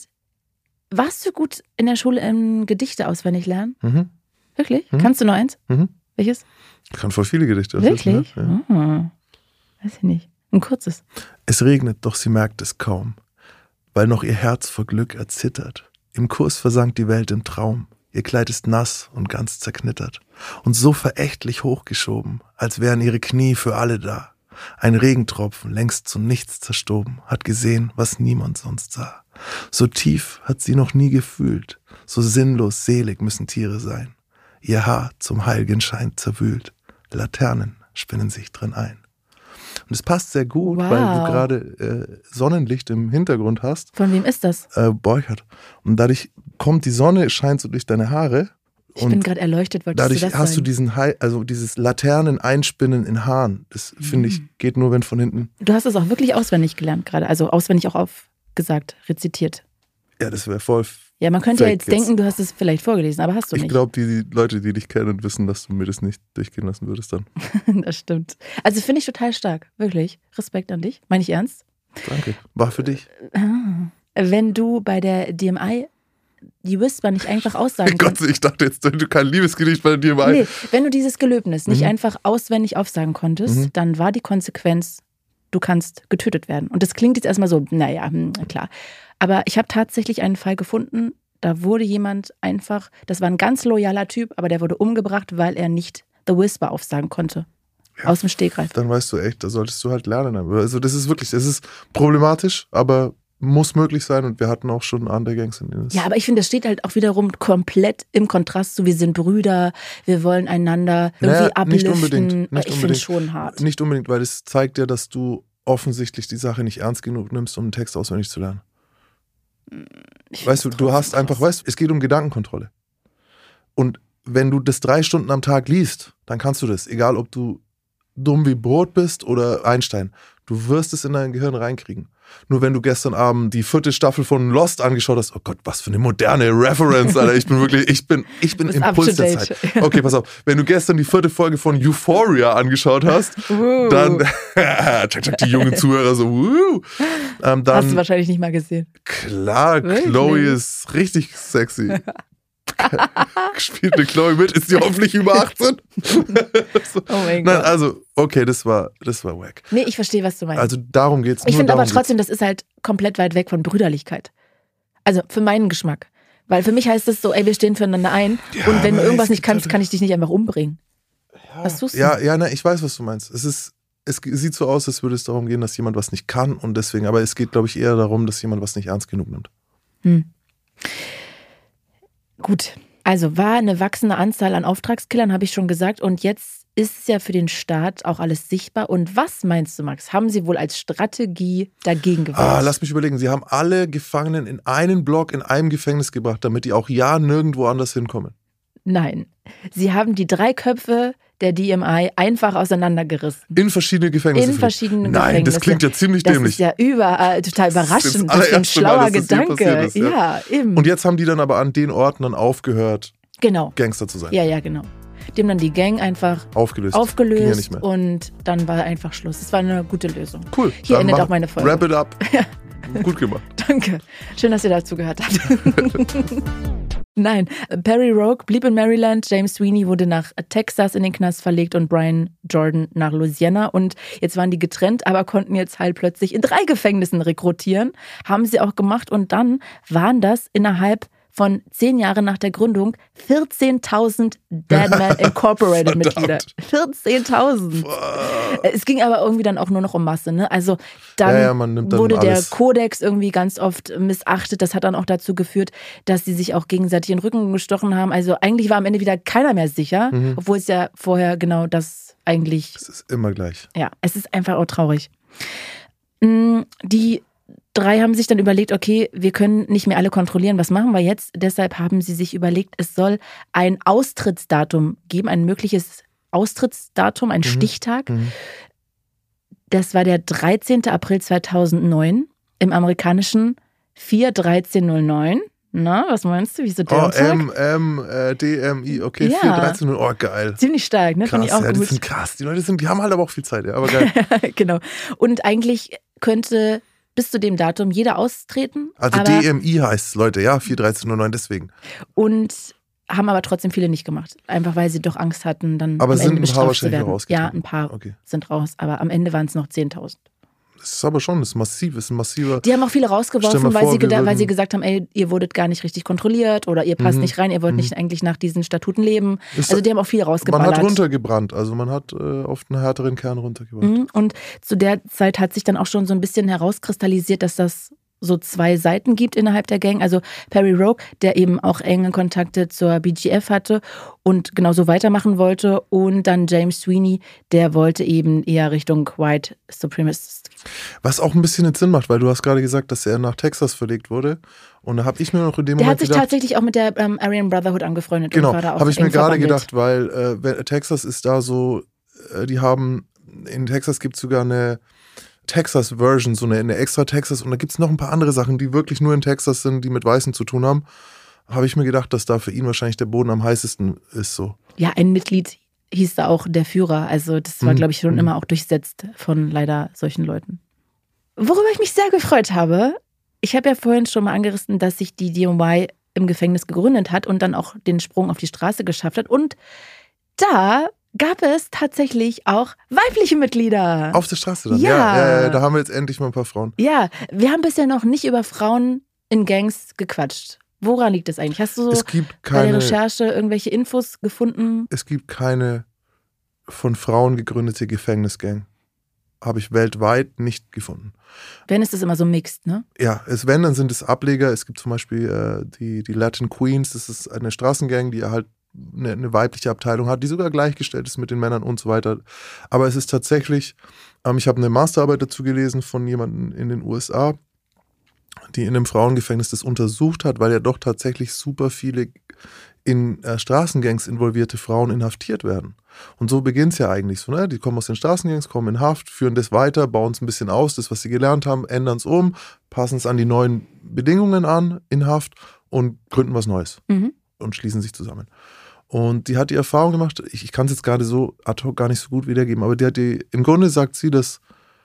warst du gut in der Schule im Gedichte auswendig lernen?
Mhm.
Wirklich?
Mhm.
Kannst du noch eins?
Mhm.
Welches?
Ich kann voll viele Gedichte.
Wirklich?
Wissen, ja.
Oh, weiß ich nicht. Ein kurzes.
Es regnet, doch sie merkt es kaum, weil noch ihr Herz vor Glück erzittert. Im Kurs versank die Welt im Traum. Ihr Kleid ist nass und ganz zerknittert und so verächtlich hochgeschoben, als wären ihre Knie für alle da. Ein Regentropfen, längst zu nichts zerstoben, hat gesehen, was niemand sonst sah. So tief hat sie noch nie gefühlt, so sinnlos selig müssen Tiere sein. Ihr Haar zum heiligen Schein zerwühlt, Laternen spinnen sich drin ein. Und es passt sehr gut,
Wow.
weil du gerade äh, Sonnenlicht im Hintergrund hast.
Von wem ist das?
Äh, Borchert. Und dadurch kommt die Sonne, scheint so durch deine Haare.
Ich
und
bin gerade erleuchtet, wolltest
dadurch
du das
hast
sagen?
du diesen, Hei- also dieses Laternen-Einspinnen in Haaren. Das finde ich, geht nur, wenn von hinten.
Du hast es auch wirklich auswendig gelernt gerade, also auswendig auch aufgesagt, rezitiert.
Ja, das wäre voll.
Ja, man könnte ja
Fake
jetzt
jetzt.
denken, du hast es vielleicht vorgelesen, aber hast du
Ich
nicht.
glaube, die, die Leute, die dich kennen, wissen, dass du mir das nicht durchgehen lassen würdest dann.
Das stimmt. Also finde ich total stark, wirklich. Respekt an dich. Meine ich ernst?
Danke. War für dich.
Ah. Wenn du bei der D M I die Whisper nicht einfach aussagen
Gott,
konntest.
ich dachte jetzt, du kein Liebesgedicht bei dir mal.
Nee, wenn du dieses Gelöbnis nicht
Mhm.
einfach auswendig aufsagen konntest,
Mhm.
dann war die Konsequenz, du kannst getötet werden. Und das klingt jetzt erstmal so, naja, hm, klar. Aber ich habe tatsächlich einen Fall gefunden, da wurde jemand einfach, das war ein ganz loyaler Typ, aber der wurde umgebracht, weil er nicht The Whisper aufsagen konnte.
Ja,
Aus dem Stegreif.
Dann weißt du echt, da solltest du halt lernen. Also das ist wirklich, es ist problematisch, aber muss möglich sein und wir hatten auch schon andere Gangs, in denen es...
Ja, aber ich finde, das steht halt auch wiederum komplett im Kontrast zu, wir sind Brüder, wir wollen einander irgendwie
Naja, nicht
abliften.
unbedingt, nicht
ich finde es
unbedingt.
schon hart.
Nicht unbedingt, weil es zeigt dir, dass du offensichtlich die Sache nicht ernst genug nimmst, um einen Text auswendig zu lernen.
Ich
Weißt du,
find's
du
trotzdem
hast einfach,
krass.
weißt du, es geht um Gedankenkontrolle. Und wenn du das drei Stunden am Tag liest, dann kannst du das, egal ob du dumm wie Brot bist oder Einstein. Du wirst es in dein Gehirn reinkriegen. Nur wenn du gestern Abend die vierte Staffel von Lost angeschaut hast, oh Gott, was für eine moderne Reference, Alter. Ich bin wirklich, ich bin, ich bin
Du bist
Impuls
up to
der
date.
Zeit. Okay, pass auf. Wenn du gestern die vierte Folge von Euphoria angeschaut hast,
Uh.
dann, tschak, tschak, die jungen Zuhörer so, wuh, ähm,
Hast du
dann,
wahrscheinlich nicht mal gesehen.
klar,
Wirklich?
Chloe ist richtig sexy. Spielt eine Chloe mit, ist die hoffentlich über achtzehn? So.
Oh mein
Nein,
Gott.
also, okay, das war, das war wack.
Nee, ich verstehe, was du meinst.
Also darum geht's.
ich
nur
finde aber
darum
trotzdem, das ist halt komplett weit weg von Brüderlichkeit. Also für meinen Geschmack. Weil für mich heißt es so, ey, wir stehen füreinander ein
Ja,
und wenn du
aber
irgendwas
es
nicht
gibt
kannst,
halt-
kann ich dich nicht einfach umbringen.
geht's.
Was tust du?
Ja, ja, ne, ich weiß, was du meinst. Es ist, es sieht so aus, als würde es darum gehen, dass jemand was nicht kann und deswegen, aber es geht, glaube ich, eher darum, dass jemand was nicht ernst genug nimmt.
Hm. Gut, also war eine wachsende Anzahl an Auftragskillern, habe ich schon gesagt. Und jetzt ist es ja für den Staat auch alles sichtbar. Und was meinst du, Max? Haben sie wohl als Strategie dagegen gewählt?
Ah, lass mich überlegen. Sie haben alle Gefangenen in einen Block in einem Gefängnis gebracht, damit die auch ja nirgendwo anders hinkommen.
Nein, sie haben die drei Köpfe der D M I einfach auseinandergerissen.
In verschiedene Gefängnisse.
In verschiedenen
Nein,
Gefängnisse.
das klingt ja ziemlich
Das
dämlich.
ist ja überall total
Das ist das
überraschend. Das ist ein
allererste Mal,
schlauer
dass das hier
Gedanke.
passiert ist, ja.
ja, eben.
Und jetzt haben die dann aber an den Orten dann aufgehört,
genau.
Gangster zu sein.
Ja, ja, genau. Die haben dann die Gang einfach
Aufgelöst. Ging ja
aufgelöst
nicht mehr.
und dann war einfach Schluss. Es war eine gute Lösung.
Cool.
Hier
Dann
endet
mach-
auch meine Folge.
Wrap it up. Gut gemacht.
Danke. Schön, dass ihr dazu gehört habt. Nein, Perry Rogue blieb in Maryland, James Sweeney wurde nach Texas in den Knast verlegt und Brian Jordan nach Louisiana. Und jetzt waren die getrennt, aber konnten jetzt halt plötzlich in drei Gefängnissen rekrutieren. Haben sie auch gemacht und dann waren das innerhalb von zehn Jahren nach der Gründung vierzehntausend Deadman Incorporated Mitglieder. vierzehntausend. Es ging aber irgendwie dann auch nur noch um Masse. Ne? Also dann,
ja, ja, man nimmt dann
wurde
alles.
Der Kodex irgendwie ganz oft missachtet. Das hat dann auch dazu geführt, dass sie sich auch gegenseitig in den Rücken gestochen haben. Also eigentlich war am Ende wieder keiner mehr sicher, mhm. obwohl es ja vorher genau das eigentlich...
Es ist immer gleich.
Ja, es ist einfach auch traurig. Die drei haben sich dann überlegt, okay, wir können nicht mehr alle kontrollieren, was machen wir jetzt? Deshalb haben sie sich überlegt, es soll ein Austrittsdatum geben, ein mögliches Austrittsdatum, ein mhm. Stichtag. Mhm. Das war der dreizehnten April zweitausendneun im amerikanischen vier dreizehn null neun. Na, was meinst du? Wieso der
Oh, M, M, äh, D, M, I, okay,
ja.
vier dreizehn null, oh, geil.
Ziemlich stark, ne?
Krass,
Fand ich auch
ja,
gut.
die sind krass. Die Leute sind, die haben halt aber auch viel Zeit, ja, aber geil.
Genau. Und eigentlich könnte bis zu dem Datum jeder austreten.
Also D M I heißt es, Leute, ja, vier dreizehn null neun, deswegen.
Und haben aber trotzdem viele nicht gemacht. Einfach weil sie doch Angst hatten, dann
aber
am
sind
Ende
ein paar
bestraft zu
wahrscheinlich
werden.
rausgegangen.
Ja, ein paar
okay.
sind raus, aber am Ende waren es noch zehntausend.
Das ist aber schon, das ist massiv, das ist ein massiver...
Die haben auch viele rausgeworfen,
vor,
weil, sie geda-
würden,
weil sie gesagt haben, ey, ihr wurdet gar nicht richtig kontrolliert oder ihr passt mhm. nicht rein, ihr wollt mhm. nicht eigentlich nach diesen Statuten leben.
Ist,
also die haben auch viel rausgeballert.
Man hat runtergebrannt, also man hat äh, oft einen härteren Kern runtergebrannt.
Mhm. Und zu der Zeit hat sich dann auch schon so ein bisschen herauskristallisiert, dass das so zwei Seiten gibt innerhalb der Gang. Also Perry Rogue, der eben auch enge Kontakte zur B G F hatte und genauso weitermachen wollte. Und dann James Sweeney, der wollte eben eher Richtung White Supremacist.
Was auch ein bisschen den Sinn macht, weil du hast gerade gesagt, dass er nach Texas verlegt wurde. Und da habe ich mir noch in dem
der
Moment
hat sich
gedacht,
tatsächlich auch mit der ähm, Aryan Brotherhood angefreundet.
Genau,
habe
ich mir gerade gedacht, weil äh, Texas ist da so, äh, die haben, in Texas gibt es sogar eine Texas-Version, so eine, eine extra Texas, und da gibt es noch ein paar andere Sachen, die wirklich nur in Texas sind, die mit Weißen zu tun haben. Habe ich mir gedacht, dass da für ihn wahrscheinlich der Boden am heißesten ist. So.
Ja, ein Mitglied hieß da auch der Führer. Also das war, mhm. glaube ich, schon mhm. immer auch durchsetzt von leider solchen Leuten. Worüber ich mich sehr gefreut habe, ich habe ja vorhin schon mal angerissen, dass sich die D M Y im Gefängnis gegründet hat und dann auch den Sprung auf die Straße geschafft hat. Und da gab es tatsächlich auch weibliche Mitglieder.
Auf der Straße dann?
Ja.
Ja, ja, ja, da haben wir jetzt endlich mal ein paar Frauen.
Ja, wir haben bisher noch nicht über Frauen in Gangs gequatscht. Woran liegt das eigentlich? Hast du so
es gibt keine,
bei der Recherche irgendwelche Infos gefunden?
Es gibt keine von Frauen gegründete Gefängnisgang. Habe ich weltweit nicht gefunden.
Wenn, ist das immer so mixed, ne?
Ja, es, wenn, dann sind es Ableger. Es gibt zum Beispiel äh, die, die Latin Queens, das ist eine Straßengang, die halt eine, eine weibliche Abteilung hat, die sogar gleichgestellt ist mit den Männern und so weiter. Aber es ist tatsächlich, ähm, ich habe eine Masterarbeit dazu gelesen von jemandem in den U S A, die in einem Frauengefängnis das untersucht hat, weil ja doch tatsächlich super viele in äh, Straßengangs involvierte Frauen inhaftiert werden. Und so beginnt es ja eigentlich so, ne? Die kommen aus den Straßengangs, kommen in Haft, führen das weiter, bauen es ein bisschen aus, das, was sie gelernt haben, ändern es um, passen es an die neuen Bedingungen an in Haft und gründen was Neues mhm. und schließen sich zusammen. Und die hat die Erfahrung gemacht, ich, ich kann es jetzt gerade so ad hoc gar nicht so gut wiedergeben, aber die hat die, im Grunde sagt sie, dass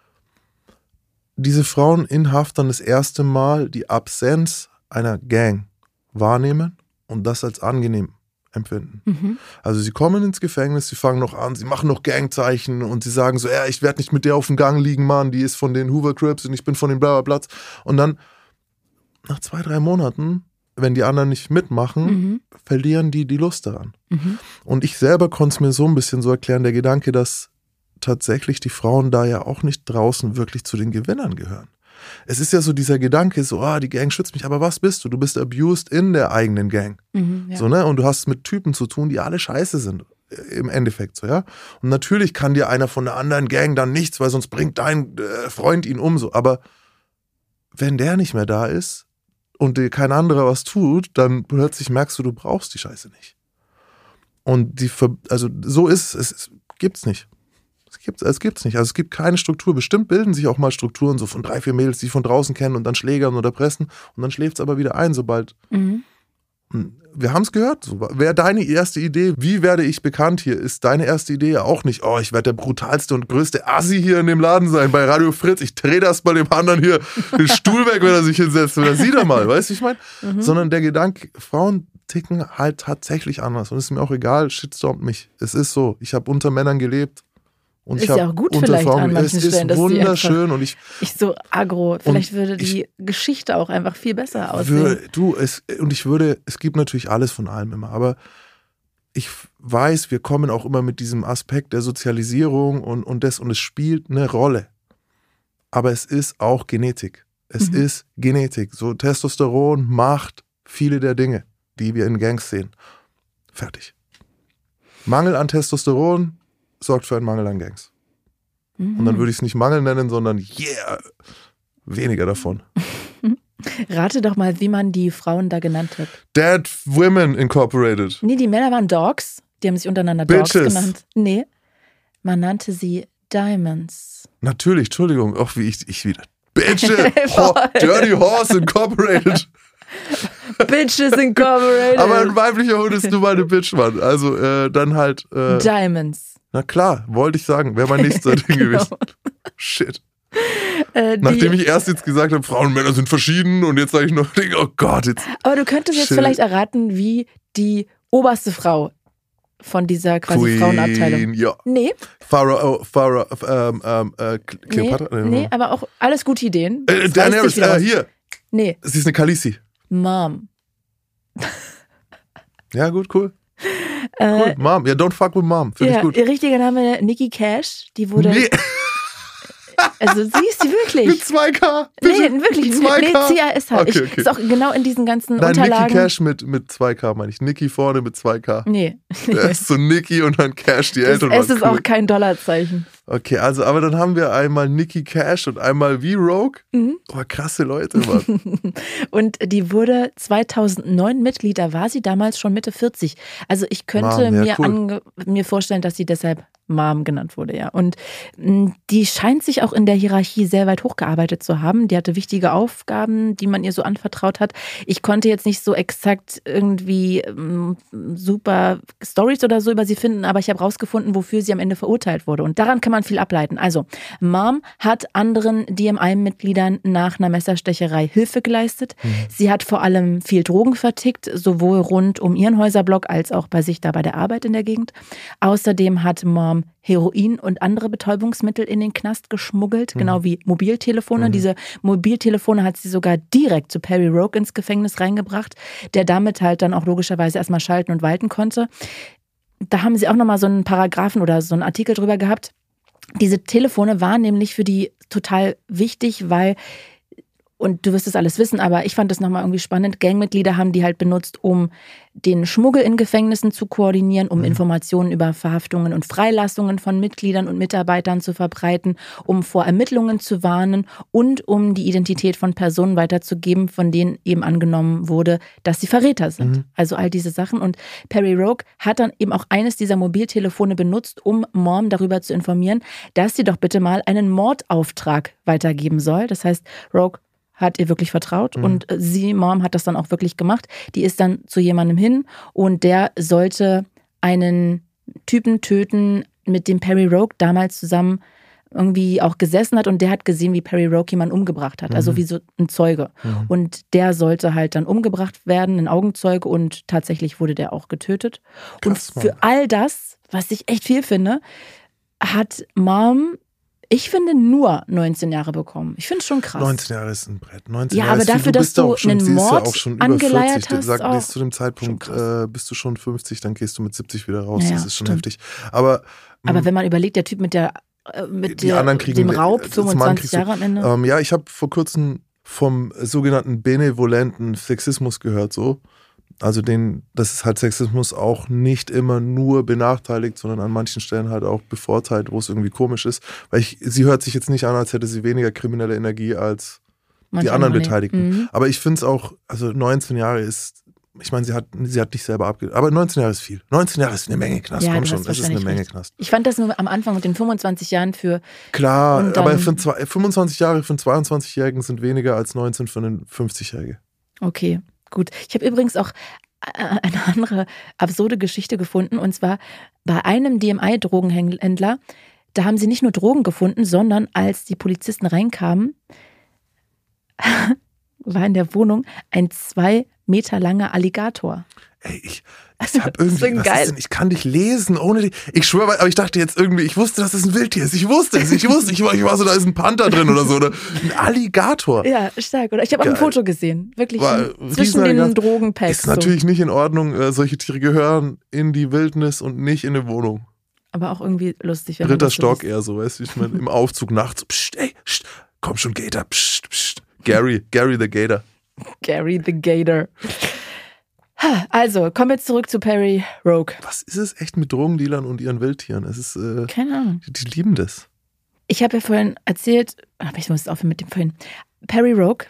diese Frauen in Haft dann das erste Mal die Absenz einer Gang wahrnehmen und das als angenehm empfinden. Mhm. Also sie kommen ins Gefängnis, sie fangen noch an, sie machen noch Gangzeichen und sie sagen so, ja, ich werde nicht mit der auf dem Gang liegen, Mann, die ist von den Hoover Crips und ich bin von den Blablabla. Und dann nach zwei, drei Monaten, wenn die anderen nicht mitmachen, mhm. verlieren die die Lust daran. Mhm. Und ich selber konnte es mir so ein bisschen so erklären, der Gedanke, dass tatsächlich die Frauen da ja auch nicht draußen wirklich zu den Gewinnern gehören. Es ist ja so dieser Gedanke, so, ah, die Gang schützt mich, aber was bist du? Du bist abused in der eigenen Gang. Mhm, ja. So, ne? Und du hast mit Typen zu tun, die alle scheiße sind. Im Endeffekt so, ja. Und natürlich kann dir einer von der anderen Gang dann nichts, weil sonst bringt dein äh, Freund ihn um, so. Aber wenn der nicht mehr da ist und dir kein anderer was tut, dann plötzlich merkst du, du brauchst die Scheiße nicht. Und die, also so ist es, es gibt's nicht. Es gibt's, es gibt's nicht. Also es gibt keine Struktur. Bestimmt bilden sich auch mal Strukturen so von drei, vier Mädels, die von draußen kennen und dann schlägern oder pressen und dann schläft es aber wieder ein, sobald. Mhm. Wir haben es gehört. So, wäre deine erste Idee, wie werde ich bekannt hier, ist deine erste Idee ja auch nicht, oh, ich werde der brutalste und größte Assi hier in dem Laden sein bei Radio Fritz. Ich drehe das mal dem anderen hier den Stuhl weg, wenn er sich hinsetzt. Oder sieh da mal, weißt du, ich meine? Mhm. Sondern der Gedanke, Frauen ticken halt tatsächlich anders. Und es ist mir auch egal, shitstormt mich. Es ist so. Ich habe unter Männern gelebt. Und
ist
ich
ja auch gut vielleicht an manchen
es
Stellen.
Es ist wunderschön. Und ich,
ich so aggro. Vielleicht würde die
ich,
Geschichte auch einfach viel besser aussehen.
Würde, du, es, und ich würde, es gibt natürlich alles von allem immer, aber ich weiß, wir kommen auch immer mit diesem Aspekt der Sozialisierung und, und das, und es spielt eine Rolle. Aber es ist auch Genetik. Es mhm. ist Genetik. So Testosteron macht viele der Dinge, die wir in Gangs sehen. Fertig. Mangel an Testosteron sorgt für einen Mangel an Gangs. Mhm. Und dann würde ich es nicht Mangel nennen, sondern yeah, weniger davon.
Rate doch mal, wie man die Frauen da genannt hat.
Dead Women Incorporated.
Nee, die Männer waren Dogs. Die haben sich untereinander
Bitches.
Dogs genannt. Nee, man nannte sie Diamonds.
Natürlich, Entschuldigung, auch wie ich, ich wieder. Bitches, Ho- Dirty Horse Incorporated.
Bitches Incorporated.
Aber ein weiblicher Hund ist nur mal eine Bitch, Mann. Also äh, dann halt äh,
Diamonds.
Na klar, wollte ich sagen, wäre mein nächster Ding
Genau.
gewesen. Shit.
Äh,
Nachdem ich erst jetzt gesagt habe, Frauen und Männer sind verschieden und jetzt sage ich noch, oh Gott, jetzt.
Aber du könntest jetzt
Shit.
vielleicht erraten, wie die oberste Frau von dieser quasi
Queen,
Frauenabteilung.
ja.
Nee.
Pharaoh, Pharaoh, ähm, ähm, äh, Cleopatra?
Nee, nee, aber auch alles gute Ideen.
Äh,
Das
Daenerys,
reißt sich wieder
äh,
raus.
hier.
Nee,
Sie ist eine Khaleesi.
Mom.
Ja, gut, cool.
Äh,
Cool, Mom. Ja, don't fuck with Mom. Finde
ja,
ich gut.
ihr richtiger Name Nikki Cash. Die wurde.
Nee,
Also sie ist sie wirklich.
mit zwei K.
Nee,
Bitte.
wirklich.
Mit zwei
Nee,
K.
C A S halt.
Okay,
Ich,
okay.
ist auch genau in diesen ganzen
Nein,
Unterlagen.
Nikki Cash mit, mit zwei K meine ich. Nikki vorne mit zwei K.
Nee.
Der ist so Nikki und dann Cash, die
Das
Eltern
S
waren
ist
cool.
auch kein Dollarzeichen.
Okay, also, aber dann haben wir einmal Nikki Cash und einmal V-Rogue.
Mhm.
Oh, krasse Leute, Mann.
Und die wurde zweitausendneun Mitglied, da war sie damals schon Mitte vierzig. Also ich könnte
Mom, ja,
mir,
cool.
ange- mir vorstellen, dass sie deshalb Mom genannt wurde, ja. Und mh, die scheint sich auch in der Hierarchie sehr weit hochgearbeitet zu haben. Die hatte wichtige Aufgaben, die man ihr so anvertraut hat. Ich konnte jetzt nicht so exakt irgendwie mh, super Stories oder so über sie finden, aber ich habe rausgefunden, wofür sie am Ende verurteilt wurde. Und daran kann man viel ableiten. Also, Mom hat anderen D M I-Mitgliedern nach einer Messerstecherei Hilfe geleistet. Mhm. Sie hat vor allem viel Drogen vertickt, sowohl rund um ihren Häuserblock als auch bei sich da bei der Arbeit in der Gegend. Außerdem hat Mom Heroin und andere Betäubungsmittel in den Knast geschmuggelt, mhm. genau wie Mobiltelefone. Mhm. Diese Mobiltelefone hat sie sogar direkt zu Perry Rogue ins Gefängnis reingebracht, der damit halt dann auch logischerweise erstmal schalten und walten konnte. Da haben sie auch nochmal so einen Paragraphen oder so einen Artikel drüber gehabt. Diese Telefone waren nämlich für die total wichtig, weil, und du wirst das alles wissen, aber ich fand das nochmal irgendwie spannend, Gangmitglieder haben die halt benutzt, um den Schmuggel in Gefängnissen zu koordinieren, um mhm. Informationen über Verhaftungen und Freilassungen von Mitgliedern und Mitarbeitern zu verbreiten, um vor Ermittlungen zu warnen und um die Identität von Personen weiterzugeben, von denen eben angenommen wurde, dass sie Verräter sind. Mhm. Also all diese Sachen. Und Perry Rogue hat dann eben auch eines dieser Mobiltelefone benutzt, um Mom darüber zu informieren, dass sie doch bitte mal einen Mordauftrag weitergeben soll. Das heißt, Rogue hat ihr wirklich vertraut mhm. und sie, Mom, hat das dann auch wirklich gemacht. Die ist dann zu jemandem hin und der sollte einen Typen töten, mit dem Perry Rogue damals zusammen irgendwie auch gesessen hat und der hat gesehen, wie Perry Rogue jemanden umgebracht hat, mhm. also wie so ein Zeuge. Mhm. Und der sollte halt dann umgebracht werden, ein Augenzeuge, und tatsächlich wurde der auch getötet. Krass, und für Mann. all das, was ich echt viel finde, hat Mom, ich finde, nur neunzehn Jahre bekommen. Ich finde es schon krass.
neunzehn Jahre ist ein Brett. neunzehn
ja,
Jahre
aber
ist
dafür,
viel. Du
dass
bist
du
auch schon,
einen Mord
ja auch schon über
angeleiert
vierzig.
hast,
Sag,
auch
zu dem Zeitpunkt äh, bist du schon fünfzig, dann gehst du mit siebzig wieder raus.
Ja,
das ist schon
stimmt.
heftig. Aber,
aber wenn man überlegt, der Typ mit der mit
die
der,
anderen kriegen,
dem Raub,
das
fünfundzwanzig Jahre am Ende.
Ähm, ja, ich habe vor kurzem vom sogenannten benevolenten Sexismus gehört, so. Also den, das ist halt Sexismus auch nicht immer nur benachteiligt, sondern an manchen Stellen halt auch bevorteilt, wo es irgendwie komisch ist. Weil ich, sie hört sich jetzt nicht an, als hätte sie weniger kriminelle Energie als Manche die anderen Beteiligten. Mhm. Aber ich finde es auch, also neunzehn Jahre ist, ich meine, sie hat, sie hat nicht selber abgegeben, aber neunzehn Jahre ist viel. neunzehn Jahre ist eine Menge Knast,
ja,
komm schon, es ist eine Menge
recht.
Knast.
Ich fand das nur am Anfang mit den fünfundzwanzig Jahren für...
Klar, aber für zwei, fünfundzwanzig Jahre für einen zweiundzwanzigjährigen sind weniger als neunzehn für einen fünfzigjährigen.
Okay, gut. Ich habe übrigens auch eine andere absurde Geschichte gefunden, und zwar bei einem D M I-Drogenhändler. Da haben sie nicht nur Drogen gefunden, sondern als die Polizisten reinkamen, war in der Wohnung ein zwei Meter langer Alligator.
ey, ich, ich hab irgendwie, was
geil.
ist denn, ich kann dich lesen ohne dich. Ich schwöre, aber ich dachte jetzt irgendwie, ich wusste, dass das ein Wildtier ist. Ich wusste es, ich wusste, ich war, ich war so, da ist ein Panther drin oder so, oder ein Alligator.
Ja, stark. Oder ich habe auch ein Foto gesehen. Wirklich
War,
zwischen den Drogenpacks.
Ist natürlich so. Nicht in Ordnung, äh, solche Tiere gehören in die Wildnis und nicht in eine Wohnung.
Aber auch irgendwie lustig. Wenn
Dritter
man das
Stock
so
eher so, weißt du, ich meine, im Aufzug nachts, pst, ey, pst, komm schon, Gator, pst, pst. Gary, Gary the Gator.
Gary the Gator. Also, kommen wir zurück zu Perry Rogue.
Was ist es echt mit Drogendealern und ihren Wildtieren? Es ist, äh,
Keine Ahnung.
Die, die lieben das.
Ich habe ja vorhin erzählt, aber ich muss aufhören mit dem vorhin. Perry Rogue,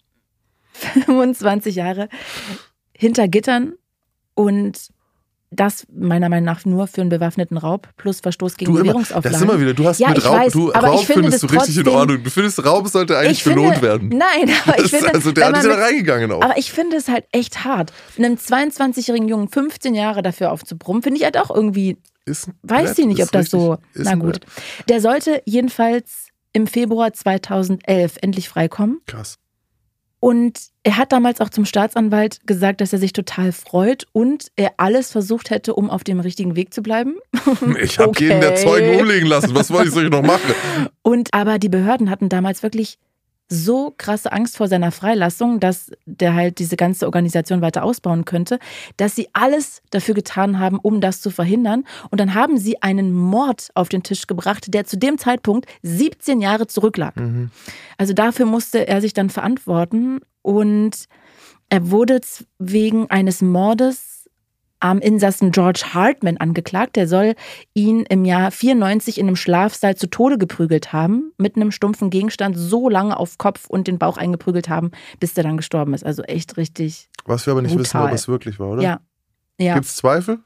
fünfundzwanzig Jahre, hinter Gittern und das meiner Meinung nach nur für einen bewaffneten Raub plus Verstoß gegen
du
Bewährungsauflagen.
Das ist immer wieder, du hast
ja,
mit Raub,
weiß,
du, Raub findest du richtig in Ordnung. Du findest, Raub sollte eigentlich
finde,
belohnt werden.
Nein, aber ich finde...
Also der ist ja da reingegangen auch.
Aber ich finde es halt echt hart. Einem zweiundzwanzigjährigen Jungen fünfzehn Jahre dafür aufzubrummen, finde ich halt auch irgendwie...
Ist
weiß ich nicht, ob das so... Na gut. Der sollte jedenfalls im Februar zweitausendelf endlich freikommen.
Krass.
Und er hat damals auch zum Staatsanwalt gesagt, dass er sich total freut und er alles versucht hätte, um auf dem richtigen Weg zu bleiben.
Ich habe okay. jeden der Zeugen umlegen lassen. Was soll ich, soll ich noch machen?
Und aber die Behörden hatten damals wirklich so krasse Angst vor seiner Freilassung, dass der halt diese ganze Organisation weiter ausbauen könnte, dass sie alles dafür getan haben, um das zu verhindern. Und dann haben sie einen Mord auf den Tisch gebracht, der zu dem Zeitpunkt siebzehn Jahre zurücklag. Mhm. Also dafür musste er sich dann verantworten und er wurde wegen eines Mordes am Insassen George Hartman angeklagt. Der soll ihn im Jahr vierundneunzig in einem Schlafsaal zu Tode geprügelt haben, mit einem stumpfen Gegenstand so lange auf Kopf und den Bauch eingeprügelt haben, bis der dann gestorben ist. Also echt richtig
Was wir aber nicht
brutal.
wissen, ob es wirklich war, oder?
Ja. ja.
Gibt es Zweifel?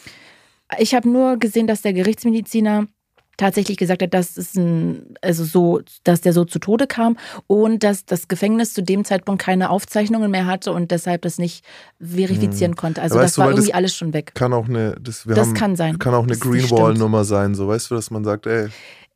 Ich habe nur gesehen, dass der Gerichtsmediziner tatsächlich gesagt hat, dass es ein, also so, dass der so zu Tode kam und dass das Gefängnis zu dem Zeitpunkt keine Aufzeichnungen mehr hatte und deshalb das nicht verifizieren konnte. Also das
du,
war irgendwie
das
alles schon weg.
Kann auch eine, das, wir
das
haben,
kann sein.
Kann auch eine Greenwall-Nummer sein, so weißt du, dass man sagt, ey.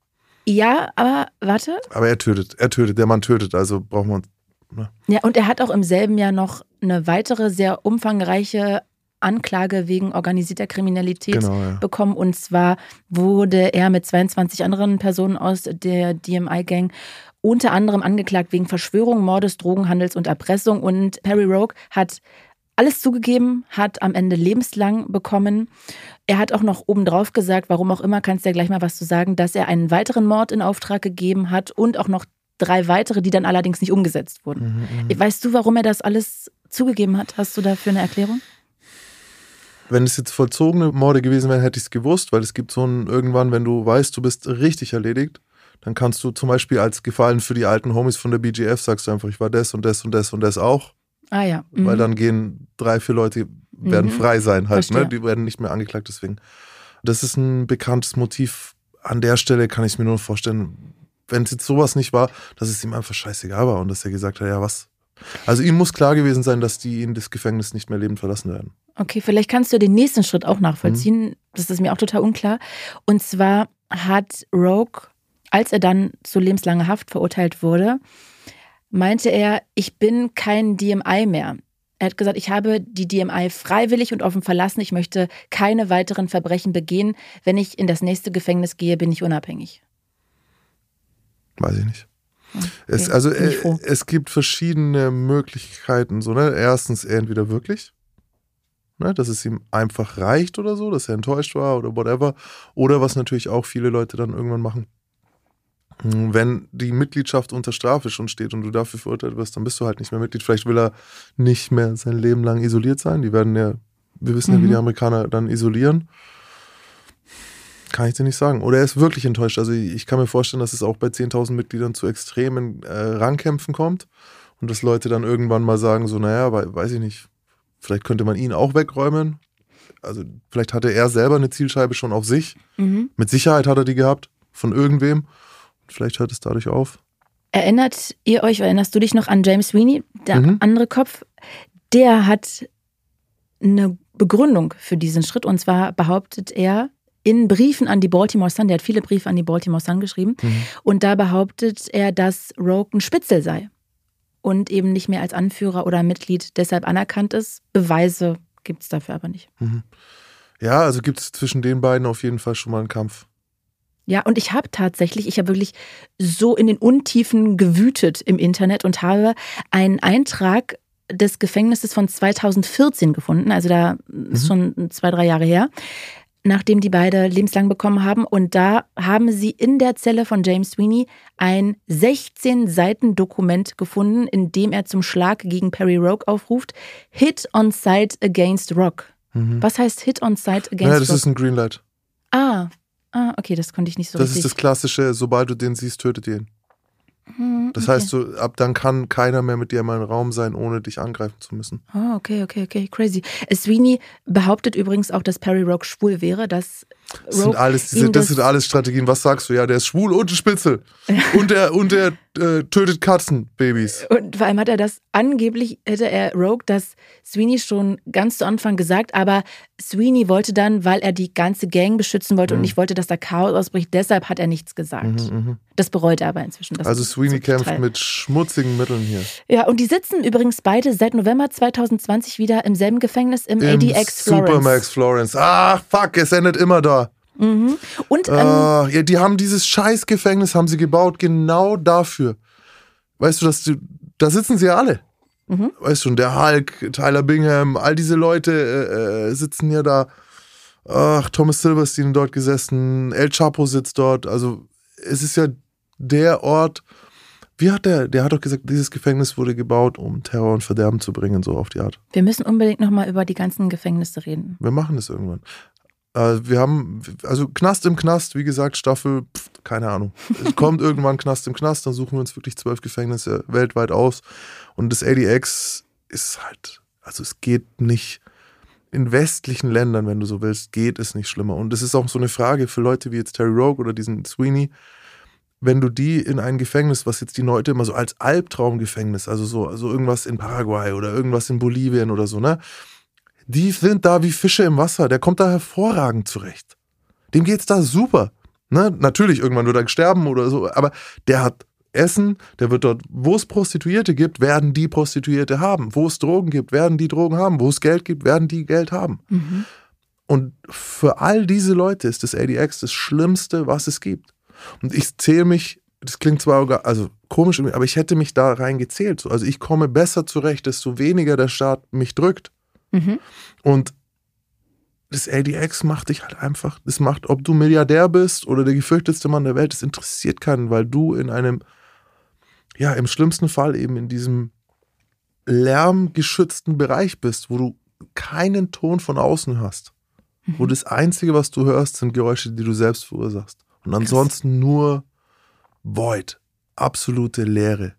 Ja, aber warte.
Aber er tötet, er tötet, der Mann tötet, also braucht man. Ne?
Ja, und er hat auch im selben Jahr noch eine weitere sehr umfangreiche Anklage wegen organisierter Kriminalität
genau, ja.
bekommen. Und zwar wurde er mit zweiundzwanzig anderen Personen aus der D M I-Gang unter anderem angeklagt wegen Verschwörung, Mordes, Drogenhandels und Erpressung. Und Perry Rogue hat alles zugegeben, hat am Ende lebenslang bekommen. Er hat auch noch obendrauf gesagt, warum auch immer, kannst du ja gleich mal was zu sagen, dass er einen weiteren Mord in Auftrag gegeben hat und auch noch drei weitere, die dann allerdings nicht umgesetzt wurden. Mhm, weißt du, warum er das alles zugegeben hat? Hast du dafür eine Erklärung?
Wenn es jetzt vollzogene Morde gewesen wären, hätte ich es gewusst, weil es gibt so ein, irgendwann, wenn du weißt, du bist richtig erledigt, dann kannst du zum Beispiel als Gefallen für die alten Homies von der B G F, sagst du einfach, ich war das und das und das und das auch.
Ah ja. Mhm.
Weil dann gehen drei, vier Leute, werden mhm. frei sein halt, ne? Die werden nicht mehr angeklagt deswegen. Das ist ein bekanntes Motiv. An der Stelle kann ich mir nur vorstellen, wenn es jetzt sowas nicht war, dass es ihm einfach scheißegal war und dass er gesagt hat, ja was. Also ihm muss klar gewesen sein, dass die ihn das Gefängnis nicht mehr lebend verlassen werden.
Okay, vielleicht kannst du den nächsten Schritt auch nachvollziehen. Mhm. Das ist mir auch total unklar. Und zwar hat Rogue, als er dann zu lebenslanger Haft verurteilt wurde, meinte er, ich bin kein D M I mehr. Er hat gesagt, ich habe die D M I freiwillig und offen verlassen. Ich möchte keine weiteren Verbrechen begehen. Wenn ich in das nächste Gefängnis gehe, bin ich unabhängig.
Weiß ich nicht.
Okay,
es, also äh, es gibt verschiedene Möglichkeiten. So, ne? Erstens entweder wirklich, ne? dass es ihm einfach reicht oder so, dass er enttäuscht war oder whatever. Oder was natürlich auch viele Leute dann irgendwann machen. Wenn die Mitgliedschaft unter Strafe schon steht und du dafür verurteilt wirst, dann bist du halt nicht mehr Mitglied. Vielleicht will er nicht mehr sein Leben lang isoliert sein. Die werden ja, wir wissen mhm. ja, wie die Amerikaner dann isolieren. Kann ich dir nicht sagen. Oder er ist wirklich enttäuscht. Also ich kann mir vorstellen, dass es auch bei zehntausend Mitgliedern zu extremen äh, Rangkämpfen kommt und dass Leute dann irgendwann mal sagen, so naja, weiß ich nicht, vielleicht könnte man ihn auch wegräumen. Also vielleicht hatte er selber eine Zielscheibe schon auf sich. Mhm. Mit Sicherheit hat er die gehabt, von irgendwem. Vielleicht hört es dadurch auf.
Erinnert ihr euch, erinnerst du dich noch an James Sweeney, der
Mhm.
andere Kopf? Der hat eine Begründung für diesen Schritt und zwar behauptet er, in Briefen an die Baltimore Sun, der hat viele Briefe an die Baltimore Sun geschrieben, mhm. und da behauptet er, dass Rogue ein Spitzel sei und eben nicht mehr als Anführer oder Mitglied deshalb anerkannt ist. Beweise gibt es dafür aber nicht.
Mhm. Ja, also gibt es zwischen den beiden auf jeden Fall schon mal einen Kampf.
Ja, und ich habe tatsächlich, ich habe wirklich so in den Untiefen gewütet im Internet und habe einen Eintrag des Gefängnisses von zweitausendvierzehn gefunden, also da ist schon zwei, drei Jahre her, nachdem die beide lebenslang bekommen haben. Und da haben sie in der Zelle von James Sweeney ein sechzehn Seiten Dokument gefunden, in dem er zum Schlag gegen Perry Rogue aufruft, Hit on sight against Rock. Mhm. Was heißt Hit on sight against Rock?
Ja, das Rock? Ist ein Greenlight.
Ah, ah, okay, das konnte ich nicht so
das
richtig.
Das ist das Klassische, sobald du den siehst, tötet ihn. Das okay. heißt, so, ab dann kann keiner mehr mit dir in einem Raum sein, ohne dich angreifen zu müssen.
Oh, okay, okay, okay, crazy. Sweeney behauptet übrigens auch, dass Perry Rogue schwul wäre. Dass
das sind alles, diese, das, das sind alles Strategien. Was sagst du? Ja, der ist schwul und ein Spitzel. und der, und der äh, tötet Katzenbabys.
Und vor allem hat er das, angeblich hätte er Rogue das Sweeney schon ganz zu Anfang gesagt, aber Sweeney wollte dann, weil er die ganze Gang beschützen wollte mhm. und nicht wollte, dass da Chaos ausbricht, deshalb hat er nichts gesagt. Mhm, das bereut er aber inzwischen. Das
also Sweeney so kämpft mit schmutzigen Mitteln hier.
Ja, und die sitzen übrigens beide seit November zweitausendzwanzig wieder im selben Gefängnis im, Im A D X Florence.
Supermax Florence. Ach, fuck, es endet immer da.
Mhm. Und ähm,
uh, ja, die haben dieses Scheißgefängnis haben sie gebaut, genau dafür. Weißt du, dass du, da sitzen sie ja alle. Mhm. Weißt du, der Hulk, Tyler Bingham, all diese Leute äh, sitzen ja da. Ach, Thomas Silverstein dort gesessen, El Chapo sitzt dort. Also es ist ja der Ort. Wie hat der, der hat doch gesagt, dieses Gefängnis wurde gebaut, um Terror und Verderben zu bringen, so auf die Art.
Wir müssen unbedingt nochmal über die ganzen Gefängnisse reden.
Wir machen das irgendwann. Äh, wir haben, also Knast im Knast, wie gesagt, Staffel, pff, keine Ahnung. Es kommt irgendwann Knast im Knast, dann suchen wir uns wirklich zwölf Gefängnisse weltweit aus. Und das A D X ist halt, also es geht nicht, in westlichen Ländern, wenn du so willst, geht es nicht schlimmer. Und das ist auch so eine Frage für Leute wie jetzt Terry Rogue oder diesen Sweeney, wenn du die in ein Gefängnis, was jetzt die Leute immer so als Albtraumgefängnis, also so also irgendwas in Paraguay oder irgendwas in Bolivien oder so, ne? Die sind da wie Fische im Wasser. Der kommt da hervorragend zurecht. Dem geht's da super. Ne? Natürlich, irgendwann wird er sterben oder so, aber der hat Essen, der wird dort, wo es Prostituierte gibt, werden die Prostituierte haben. Wo es Drogen gibt, werden die Drogen haben. Wo es Geld gibt, werden die Geld haben. Mhm. Und für all diese Leute ist das A D X das Schlimmste, was es gibt. Und ich zähle mich, das klingt zwar also komisch, aber ich hätte mich da reingezählt. Also ich komme besser zurecht, desto weniger der Staat mich drückt. Mhm. Und das A D X macht dich halt einfach, das macht, ob du Milliardär bist oder der gefürchtetste Mann der Welt, das interessiert keinen, weil du in einem, ja, im schlimmsten Fall eben in diesem lärmgeschützten Bereich bist, wo du keinen Ton von außen hast. Mhm. Wo das Einzige, was du hörst, sind Geräusche, die du selbst verursachst. Und ansonsten Krass. Nur Void. Absolute Leere.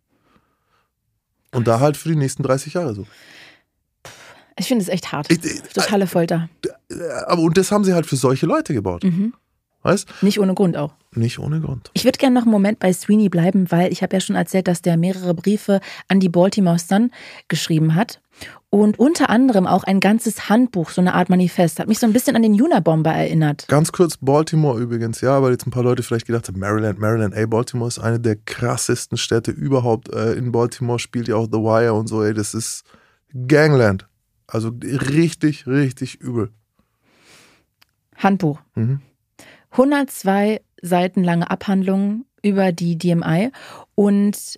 Und da halt für die nächsten dreißig Jahre so.
Ich finde es echt hart. Ich, ich, Totale Folter.
Aber und das haben sie halt für solche Leute gebaut. Mhm. Weißt?
Nicht ohne Grund auch.
Nicht ohne Grund.
Ich würde gerne noch einen Moment bei Sweeney bleiben, weil ich habe ja schon erzählt, dass der mehrere Briefe an die Baltimore Sun geschrieben hat. Und unter anderem auch ein ganzes Handbuch, so eine Art Manifest. Hat mich so ein bisschen an den Unabomber erinnert.
Ganz kurz, Baltimore übrigens, ja, weil jetzt ein paar Leute vielleicht gedacht haben, Maryland, Maryland, ey, Baltimore ist eine der krassesten Städte überhaupt. In Baltimore spielt ja auch The Wire und so, ey, das ist Gangland. Also richtig, richtig übel.
Handbuch. Mhm. hundertzwei Seiten lange Abhandlungen über die D M I. Und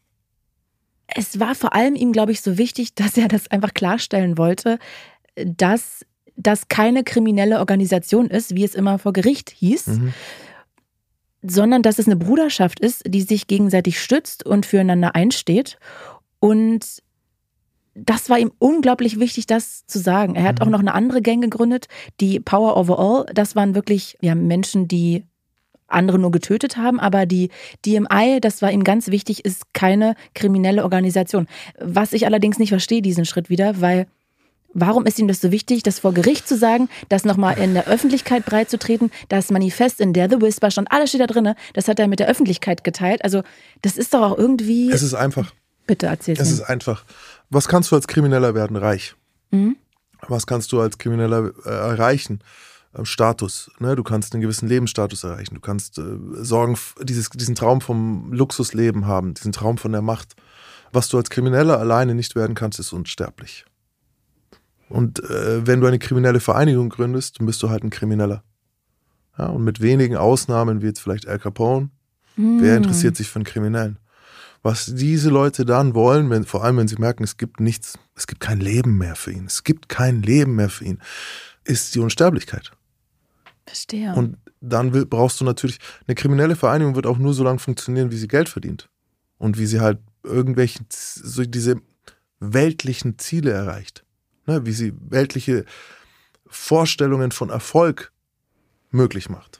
es war vor allem ihm, glaube ich, so wichtig, dass er das einfach klarstellen wollte, dass das keine kriminelle Organisation ist, wie es immer vor Gericht hieß, mhm. sondern dass es eine Bruderschaft ist, die sich gegenseitig stützt und füreinander einsteht. Und das war ihm unglaublich wichtig, das zu sagen. Er hat mhm. auch noch eine andere Gang gegründet, die Power Over All. Das waren wirklich ja, Menschen, die andere nur getötet haben, aber die D M I, das war ihm ganz wichtig, ist keine kriminelle Organisation. Was ich allerdings nicht verstehe, diesen Schritt wieder, weil warum ist ihm das so wichtig, das vor Gericht zu sagen, das nochmal in der Öffentlichkeit breitzutreten, das Manifest, in der The Whisper stand, alles steht da drin, das hat er mit der Öffentlichkeit geteilt. Also das ist doch auch irgendwie...
Es ist einfach.
Bitte erzähl
es. Es ist einfach. Was kannst du als Krimineller werden? Reich. Mhm. Was kannst du als Krimineller äh, erreichen? Status, ne? Du kannst einen gewissen Lebensstatus erreichen, du kannst äh, Sorgen, dieses, diesen Traum vom Luxusleben haben, diesen Traum von der Macht. Was du als Krimineller alleine nicht werden kannst, ist unsterblich. Und äh, wenn du eine kriminelle Vereinigung gründest, dann bist du halt ein Krimineller. Ja, und mit wenigen Ausnahmen, wie jetzt vielleicht Al Capone, mm. wer interessiert sich für einen Kriminellen? Was diese Leute dann wollen, wenn, vor allem wenn sie merken, es gibt nichts, es gibt kein Leben mehr für ihn, es gibt kein Leben mehr für ihn, ist die Unsterblichkeit.
Verstehe.
Und dann will, brauchst du natürlich, eine kriminelle Vereinigung wird auch nur so lange funktionieren, wie sie Geld verdient. Und wie sie halt irgendwelche, so diese weltlichen Ziele erreicht. Ne, wie sie weltliche Vorstellungen von Erfolg möglich macht.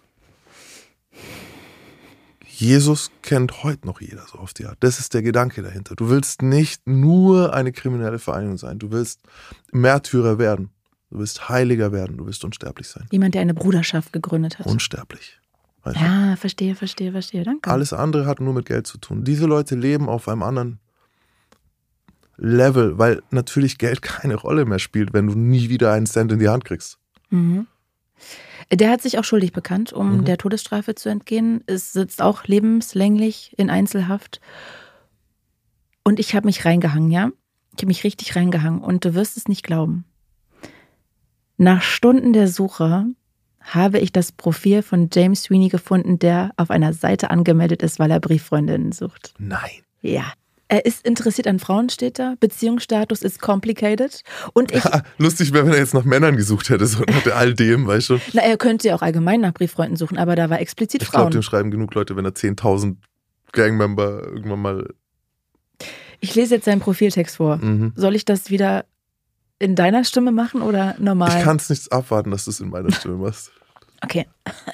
Jesus kennt heute noch jeder so auf die Art. Das ist der Gedanke dahinter. Du willst nicht nur eine kriminelle Vereinigung sein. Du willst Märtyrer werden. Du willst Heiliger werden. Du willst unsterblich sein.
Jemand, der eine Bruderschaft gegründet hat.
Unsterblich. Weißt
ja, du? verstehe, verstehe, verstehe. Danke.
Alles andere hat nur mit Geld zu tun. Diese Leute leben auf einem anderen Level, weil natürlich Geld keine Rolle mehr spielt, wenn du nie wieder einen Cent in die Hand kriegst.
Mhm. Der hat sich auch schuldig bekannt, um
Mhm.
der Todesstrafe zu entgehen. Es sitzt auch lebenslänglich in Einzelhaft. Und ich habe mich reingehangen, ja? Ich habe mich richtig reingehangen. Und du wirst es nicht glauben. Nach Stunden der Suche habe ich das Profil von James Sweeney gefunden, der auf einer Seite angemeldet ist, weil er Brieffreundinnen sucht.
Nein.
Ja. Er ist interessiert an Frauen, steht da. Beziehungsstatus ist complicated. Und ich.
Lustig wäre, wenn er jetzt nach Männern gesucht hätte, so nach all dem, weißt du.
Na, er könnte ja auch allgemein nach Brieffreunden suchen, aber da war explizit
Ich
Frauen.
glaube, dem schreiben genug Leute, wenn er zehntausend Gangmember irgendwann mal.
Ich lese jetzt seinen Profiltext vor.
Mhm.
Soll ich das wieder in deiner Stimme machen oder normal?
Ich kann es nicht abwarten, dass du es in meiner Stimme machst.
Okay.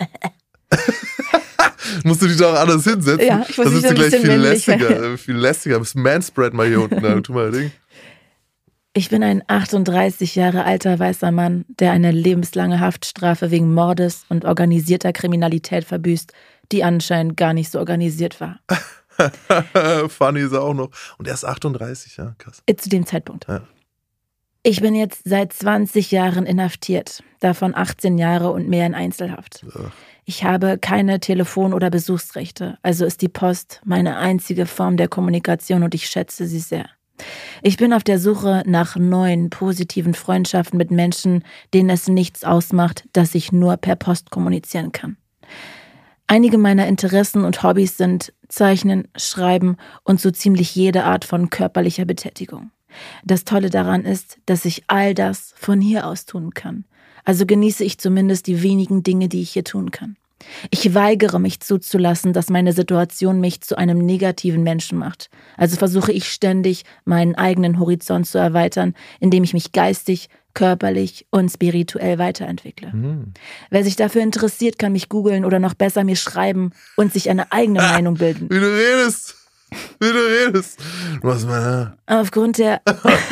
Musst du dich da auch anders hinsetzen?
Ja, ich muss
das
mich
ist
ein
gleich
bisschen
viel
männlich
lästiger, viel lästiger. Das Manspread mal hier unten. Da, tu mal ein Ding.
Ich bin ein achtunddreißig Jahre alter weißer Mann, der eine lebenslange Haftstrafe wegen Mordes und organisierter Kriminalität verbüßt, die anscheinend gar nicht so organisiert war.
Funny ist er auch noch. Und er ist achtunddreißig, ja, krass.
Zu dem Zeitpunkt.
Ja.
Ich bin jetzt seit zwanzig Jahren inhaftiert, davon achtzehn Jahre und mehr in Einzelhaft.
Ach.
Ich habe keine Telefon- oder Besuchsrechte, also ist die Post meine einzige Form der Kommunikation und ich schätze sie sehr. Ich bin auf der Suche nach neuen, positiven Freundschaften mit Menschen, denen es nichts ausmacht, dass ich nur per Post kommunizieren kann. Einige meiner Interessen und Hobbys sind Zeichnen, Schreiben und so ziemlich jede Art von körperlicher Betätigung. Das Tolle daran ist, dass ich all das von hier aus tun kann. Also genieße ich zumindest die wenigen Dinge, die ich hier tun kann. Ich weigere mich zuzulassen, dass meine Situation mich zu einem negativen Menschen macht. Also versuche ich ständig, meinen eigenen Horizont zu erweitern, indem ich mich geistig, körperlich und spirituell weiterentwickle.
Mhm.
Wer sich dafür interessiert, kann mich googeln oder noch besser mir schreiben und sich eine eigene Meinung bilden.
Wie du redest. Wie du redest. Du machst mal.
Aufgrund der...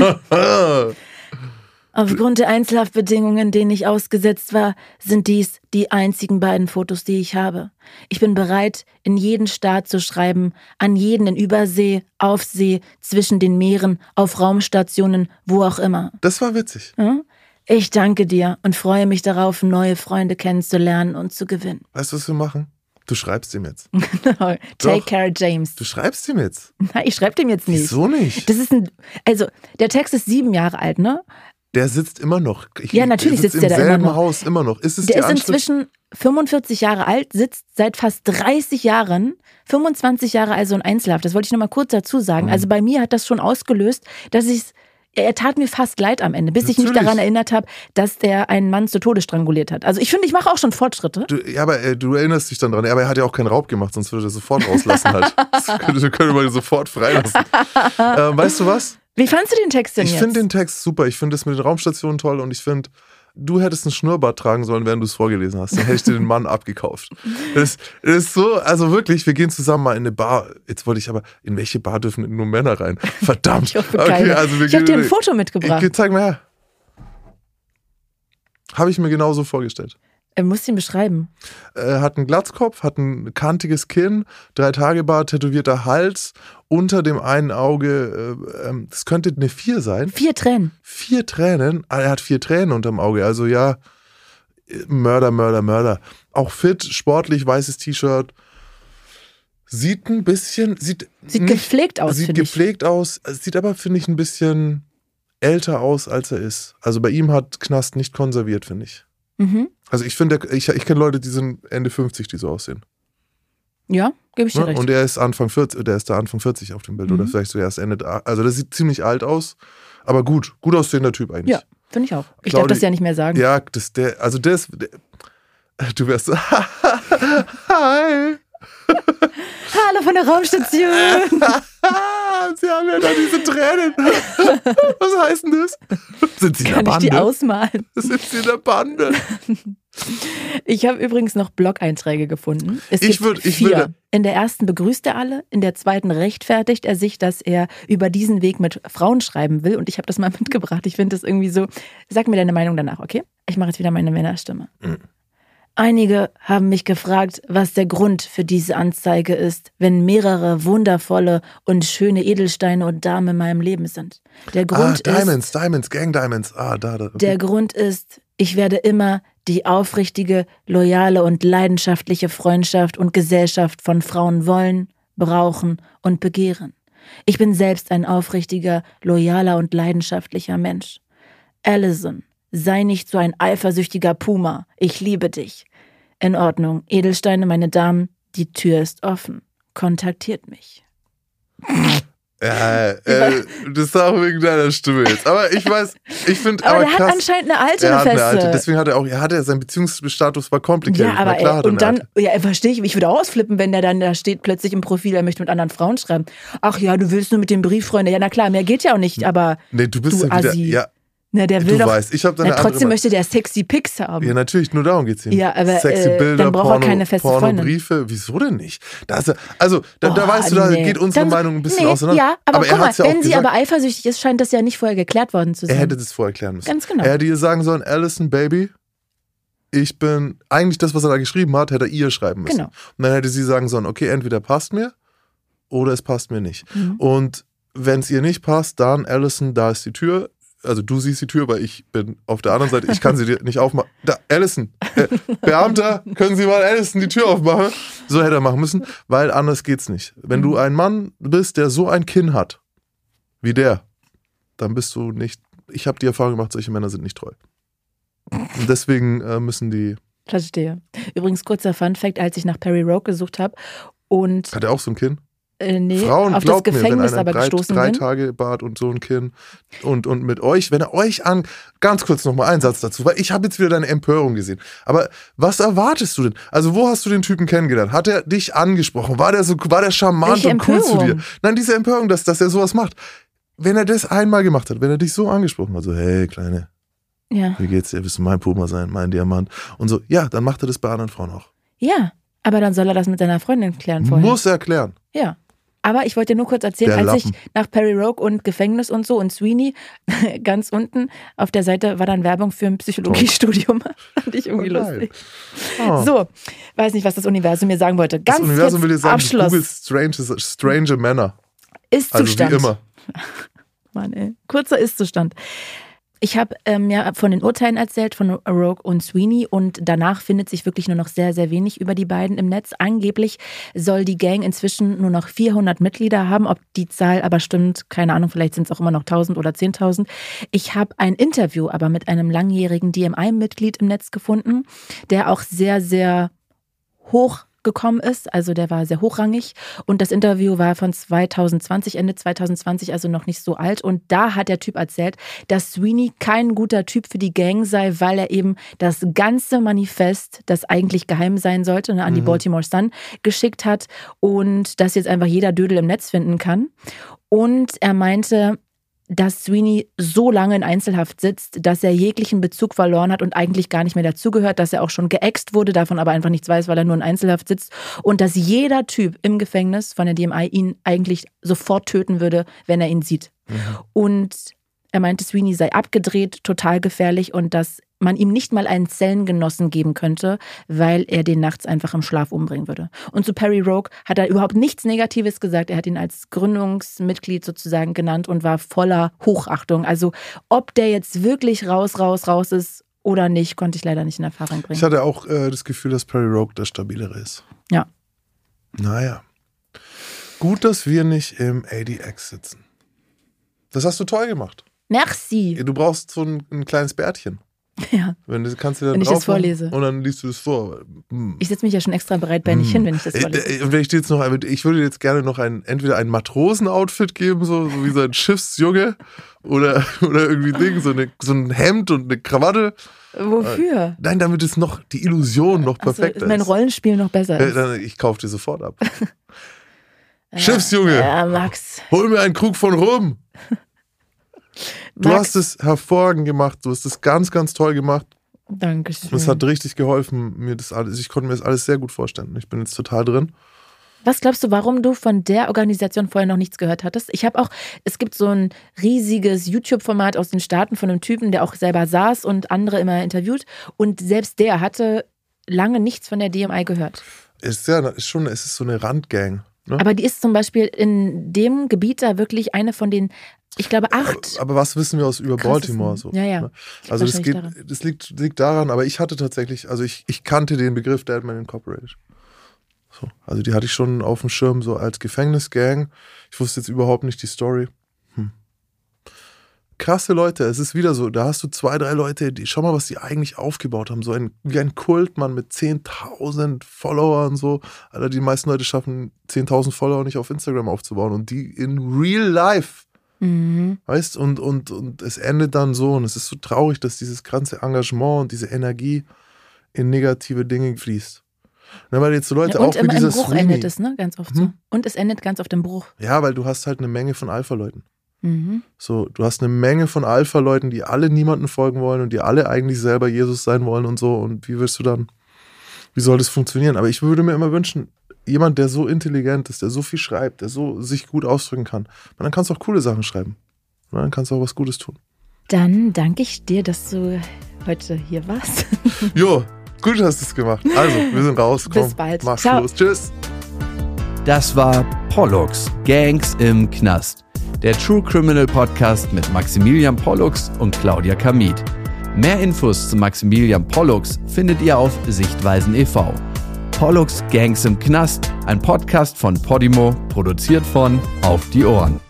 Aufgrund der Einzelhaftbedingungen, denen ich ausgesetzt war, sind dies die einzigen beiden Fotos, die ich habe. Ich bin bereit, in jeden Staat zu schreiben, an jeden in Übersee, auf See, zwischen den Meeren, auf Raumstationen, wo auch immer.
Das war witzig.
Hm? Ich danke dir und freue mich darauf, neue Freunde kennenzulernen und zu gewinnen.
Weißt du, was wir machen? Du schreibst ihm jetzt.
Take
Doch.
care, James.
Du schreibst ihm jetzt.
Nein, ich schreibe dem jetzt nicht.
Wieso nicht?
Das ist ein, also, der Text ist sieben Jahre alt, ne?
Der sitzt immer noch. Ich,
Ja, natürlich
der
sitzt der da
im
immer
selben
noch.
Haus immer noch. Ist es
Der
die
ist
Anschrift?
inzwischen fünfundvierzig Jahre alt, sitzt seit fast dreißig Jahren, fünfundzwanzig Jahre also in Einzelhaft. Das wollte ich noch mal kurz dazu sagen.
Mhm.
Also bei mir hat das schon ausgelöst, dass ich er tat mir fast leid am Ende, bis ich mich
Natürlich.
daran erinnert habe, dass der einen Mann zu Tode stranguliert hat. Also ich finde, ich mache auch schon Fortschritte.
Du, ja, aber äh, du erinnerst dich dann dran. Ja, aber er hat ja auch keinen Raub gemacht, sonst würde er sofort rauslassen halt. Das könnte, könnte man sofort freilassen. ähm, weißt du was?
Wie fandst du den Text denn
Ich
jetzt?
finde den Text super. Ich finde es mit den Raumstationen toll und ich finde, du hättest einen Schnurrbart tragen sollen, während du es vorgelesen hast. Dann hätte ich dir den Mann abgekauft. Das, das ist so, also wirklich, wir gehen zusammen mal in eine Bar. Jetzt wollte ich aber, in welche Bar dürfen nur Männer rein? Verdammt.
Ich hoffe, keine.
also wir
Ich habe
gehen-
dir ein Foto mitgebracht.
Ich, zeig mal her. Habe ich mir genauso vorgestellt.
Er muss ihn beschreiben.
Äh, hat einen Glatzkopf, hat ein kantiges Kinn, drei Tage Bart, tätowierter Hals, unter dem einen Auge, äh, ähm, das könnte eine vier sein.
Vier Tränen.
Vier Tränen, ah, er hat vier Tränen unterm Auge, also ja, Mörder, Mörder, Mörder. Auch fit, sportlich, weißes T-Shirt. Sieht ein bisschen, sieht,
Sieht
nicht,
gepflegt aus,
Sieht
finde ich.
gepflegt aus, sieht aber, finde ich, ein bisschen älter aus, als er ist. Also bei ihm hat Knast nicht konserviert, finde ich.
Mhm.
Also ich finde, ich, ich kenne Leute, die sind Ende fünfzig, die so aussehen.
Ja, gebe ich dir
Ne?
recht.
Und er ist Anfang vierzig, der ist da Anfang vierzig auf dem Bild.
Mhm.
Oder vielleicht so erst Ende, also das sieht ziemlich alt aus. Aber gut, gut aussehender Typ eigentlich.
Ja, finde ich auch. Ich
Claudi-
darf das ja nicht mehr sagen.
Ja, das, der, also der ist, der, du wärst so, hi.
Hallo von der Raumstation.
Sie haben ja da diese Tränen. Was heißt denn das? Sind Sie in der
Kann ich
Bande?
die ausmalen?
Sind Sie in der Bande?
Ich habe übrigens noch Blog-Einträge gefunden. Es
Ich
gibt
würd- ich
vier.
würde-
In der ersten begrüßt er alle, in der zweiten rechtfertigt er sich, dass er über diesen Weg mit Frauen schreiben will. Und ich habe das mal mitgebracht. Ich finde das irgendwie so. Sag mir deine Meinung danach, okay? Ich mache jetzt wieder meine Männerstimme.
Mhm.
Einige haben mich gefragt, was der Grund für diese Anzeige ist, wenn mehrere wundervolle und schöne Edelsteine und Damen in meinem Leben sind. Der Grund
Ah,
ist,
Diamonds, Diamonds, Gang Diamonds. Ah, da, da. Okay.
der Grund ist, ich werde immer die aufrichtige, loyale und leidenschaftliche Freundschaft und Gesellschaft von Frauen wollen, brauchen und begehren. Ich bin selbst ein aufrichtiger, loyaler und leidenschaftlicher Mensch. Allison, sei nicht so ein eifersüchtiger Puma. Ich liebe dich. In Ordnung. Edelsteine, meine Damen, die Tür ist offen. Kontaktiert mich.
Ja, äh, das war auch wegen deiner Stimme jetzt. Aber ich weiß, ich finde,
Aber,
aber,
der
krass,
hat anscheinend eine alte,
er
eine
hat eine
feste.
alte. Deswegen hat er auch, er hatte sein Beziehungsstatus war complicated.
Ja, aber
Na klar
ey,
hat er
und
eine
dann,
alte.
ja, verstehe ich, ich würde auch ausflippen, wenn der dann da steht plötzlich im Profil, er möchte mit anderen Frauen schreiben. Ach ja, du willst nur mit dem Brief, Freunde. Ja, na klar, mehr geht ja auch nicht, aber
Nee, du bist
du
ja wieder,
Assi.
ja,
na, der will
du
doch,
weißt, ich habe da
na,
eine andere
trotzdem
Meinung.
möchte der sexy Pics haben.
Ja, natürlich, nur darum geht's ihm.
Ja, aber,
Sexy
äh,
Bilder,
dann braucht er
Porno,
keine feste
Pornobriefe, wieso denn nicht? Da ist er, also, da, da
Oh,
weißt du, da
nee.
geht unsere
Dann so-
Meinung ein bisschen
nee,
auseinander.
Ja, aber,
aber er
guck mal,
hat's ja auch
wenn sie
gesagt.
aber eifersüchtig ist, scheint das ja nicht vorher geklärt worden zu sein.
Er hätte das vorher klären müssen.
Ganz genau.
Er hätte ihr sagen sollen, Allison, Baby, ich bin, eigentlich das, was er da geschrieben hat, hätte er ihr schreiben müssen.
Genau.
Und dann hätte sie sagen sollen, okay, entweder passt mir oder es passt mir nicht.
Mhm.
Und wenn es ihr nicht passt, dann, Allison, da ist die Tür. Also du siehst die Tür, weil ich bin auf der anderen Seite. Ich kann sie dir nicht aufmachen. Da, Allison, äh, Beamter, können Sie mal Allison die Tür aufmachen? So hätte er machen müssen, weil anders geht's nicht. Wenn du ein Mann bist, der so ein Kinn hat, wie der, dann bist du nicht, ich habe die Erfahrung gemacht, solche Männer sind nicht treu. Und deswegen äh, müssen die,
Verstehe. Übrigens, kurzer Funfact, als ich nach Perry Rogue gesucht habe und
hat er auch so ein Kinn?
äh, nee,
Frauen,
auf das
glaubt mir, wenn
Gefängnis
einer
aber
drei,
gestoßen
drei
bin.
Tage Bart und so ein Kinn und, und mit euch, wenn er euch an, ganz kurz nochmal einen Satz dazu, weil ich habe jetzt wieder deine Empörung gesehen. Aber was erwartest du denn? Also wo hast du den Typen kennengelernt? Hat er dich angesprochen? War der so, war der charmant
Welche
und cool zu dir?
Empörung?
Nein, diese Empörung, dass, dass er sowas macht. Wenn er das einmal gemacht hat, wenn er dich so angesprochen hat, so, hey, Kleine,
Ja.
wie geht's dir? Willst du mein Puma sein, mein Diamant? Und so, ja, dann macht er das bei anderen Frauen auch.
ja, aber dann soll er das mit seiner Freundin klären vorher.
Muss erklären.
Ja. Aber ich wollte dir nur kurz erzählen,
Der
als ich
Lappen.
nach Perry Rogue und Gefängnis und so und Sweeney, ganz unten auf der Seite war dann Werbung für ein Psychologiestudium. Fand ich irgendwie
Oh, geil.
lustig.
Oh.
So, weiß nicht, was das Universum mir sagen wollte.
Das
Ganz
Universum
kurz
will dir sagen,
Abschluss.
Google strange, strange Männer.
Ist
Also
Zustand.
wie immer.
Mann, ey. Kurzer Ist-Zustand. Ich habe ähm, ja von den Urteilen erzählt, von Rogue und Sweeney, und danach findet sich wirklich nur noch sehr, sehr wenig über die beiden im Netz. Angeblich soll die Gang inzwischen nur noch vierhundert Mitglieder haben. Ob die Zahl aber stimmt, keine Ahnung, vielleicht sind es auch immer noch tausend oder zehntausend. Ich habe ein Interview aber mit einem langjährigen D M I-Mitglied im Netz gefunden, der auch sehr, sehr hoch gekommen ist, also der war sehr hochrangig, und das Interview war von zwanzig zwanzig, Ende zwanzig zwanzig, also noch nicht so alt, und da hat der Typ erzählt, dass Sweeney kein guter Typ für die Gang sei, weil er eben das ganze Manifest, das eigentlich geheim sein sollte, an die
Mhm.
Baltimore Sun geschickt hat und das jetzt einfach jeder Dödel im Netz finden kann. Und er meinte, dass Sweeney so lange in Einzelhaft sitzt, dass er jeglichen Bezug verloren hat und eigentlich gar nicht mehr dazugehört, dass er auch schon geäxt wurde, davon aber einfach nichts weiß, weil er nur in Einzelhaft sitzt, und dass jeder Typ im Gefängnis von der D M I ihn eigentlich sofort töten würde, wenn er ihn sieht.
Mhm.
Und er meinte, Sweeney sei abgedreht, total gefährlich, und dass man ihm nicht mal einen Zellengenossen geben könnte, weil er den nachts einfach im Schlaf umbringen würde. Und zu Perry Rogue hat er überhaupt nichts Negatives gesagt. Er hat ihn als Gründungsmitglied sozusagen genannt und war voller Hochachtung. Also ob der jetzt wirklich raus, raus, raus ist oder nicht, konnte ich leider nicht in Erfahrung bringen.
Ich hatte auch äh, das Gefühl, dass Perry Rogue das stabilere ist.
Ja.
Naja. Gut, dass wir nicht im A D X sitzen. Das hast du toll gemacht.
Merci.
Du brauchst so ein, ein kleines Bärtchen.
Ja.
Wenn, du, kannst du dann
wenn ich das vorlese.
Und dann liest du das vor. Hm.
Ich setze mich ja schon extra bereitbeinig hm. hin, wenn ich das vorlese.
Und wenn ich dir jetzt noch, ich würde dir jetzt gerne noch ein, entweder ein Matrosenoutfit geben, so, so wie so ein Schiffsjunge, oder, oder irgendwie Ding, so, eine, so ein Hemd und eine Krawatte.
Wofür?
Nein, damit es noch, die Illusion noch perfekt
ist. Mein Rollenspiel noch besser ist.
Dann, ich kaufe dir sofort ab. Schiffsjunge,
ja, Max.
Hol mir einen Krug von Rum. Du
Max.
hast es hervorragend gemacht. Du hast es ganz, ganz toll gemacht.
Dankeschön.
Es hat richtig geholfen, mir das alles. Ich konnte mir das alles sehr gut vorstellen. Ich bin jetzt total drin.
Was glaubst du, warum du von der Organisation vorher noch nichts gehört hattest? Ich habe auch, es gibt so ein riesiges YouTube-Format aus den Staaten von einem Typen, der auch selber saß und andere immer interviewt. Und selbst der hatte lange nichts von der D M I gehört.
Ist ja, ist schon, es ist so eine Randgang. Ne?
Aber die ist zum Beispiel in dem Gebiet da wirklich eine von den, ich glaube, acht.
Aber, aber was wissen wir aus über Baltimore? So,
ja, ja.
Ne? Also das, geht, das liegt, liegt daran, aber ich hatte tatsächlich, also ich, ich kannte den Begriff Deadman Incorporated. So, also die hatte ich schon auf dem Schirm so als Gefängnisgang. Ich wusste jetzt überhaupt nicht die Story. Hm. Krasse Leute, es ist wieder so, da hast du zwei, drei Leute, die, schau mal, was die eigentlich aufgebaut haben. So ein, wie ein Kultmann mit zehntausend Followern so. Alter, die meisten Leute schaffen zehntausend Follower nicht auf Instagram aufzubauen und die in real life. Mhm. Weißt, und, und, und es endet dann so und es ist so traurig, dass dieses ganze Engagement und diese Energie in negative Dinge fließt. Na, weil jetzt so Leute
ja, und
auch
im,
mit dieser
im Bruch
Sweeney.
endet es, ne? Ganz oft
hm?
so. Und es endet ganz oft im Bruch.
Ja, weil du hast halt eine Menge von Alpha-Leuten.
Mhm.
So, du hast eine Menge von Alpha-Leuten, die alle niemandem folgen wollen und die alle eigentlich selber Jesus sein wollen und so. Und wie willst du dann, wie soll das funktionieren? Aber ich würde mir immer wünschen, jemand, der so intelligent ist, der so viel schreibt, der so sich gut ausdrücken kann, dann kannst du auch coole Sachen schreiben. Und dann kannst du auch was Gutes tun.
Dann danke ich dir, dass du heute hier warst.
Jo, gut hast du es gemacht. Also, wir sind raus. Komm,
bis bald.
Mach's
Ciao.
los. Tschüss.
Das war Pollux, Gangs im Knast. Der True Criminal Podcast mit Maximilian Pollux und Claudia Kamit. Mehr Infos zu Maximilian Pollux findet ihr auf Sichtweisen e V Pollux, Gangs im Knast, ein Podcast von Podimo, produziert von Auf die Ohren.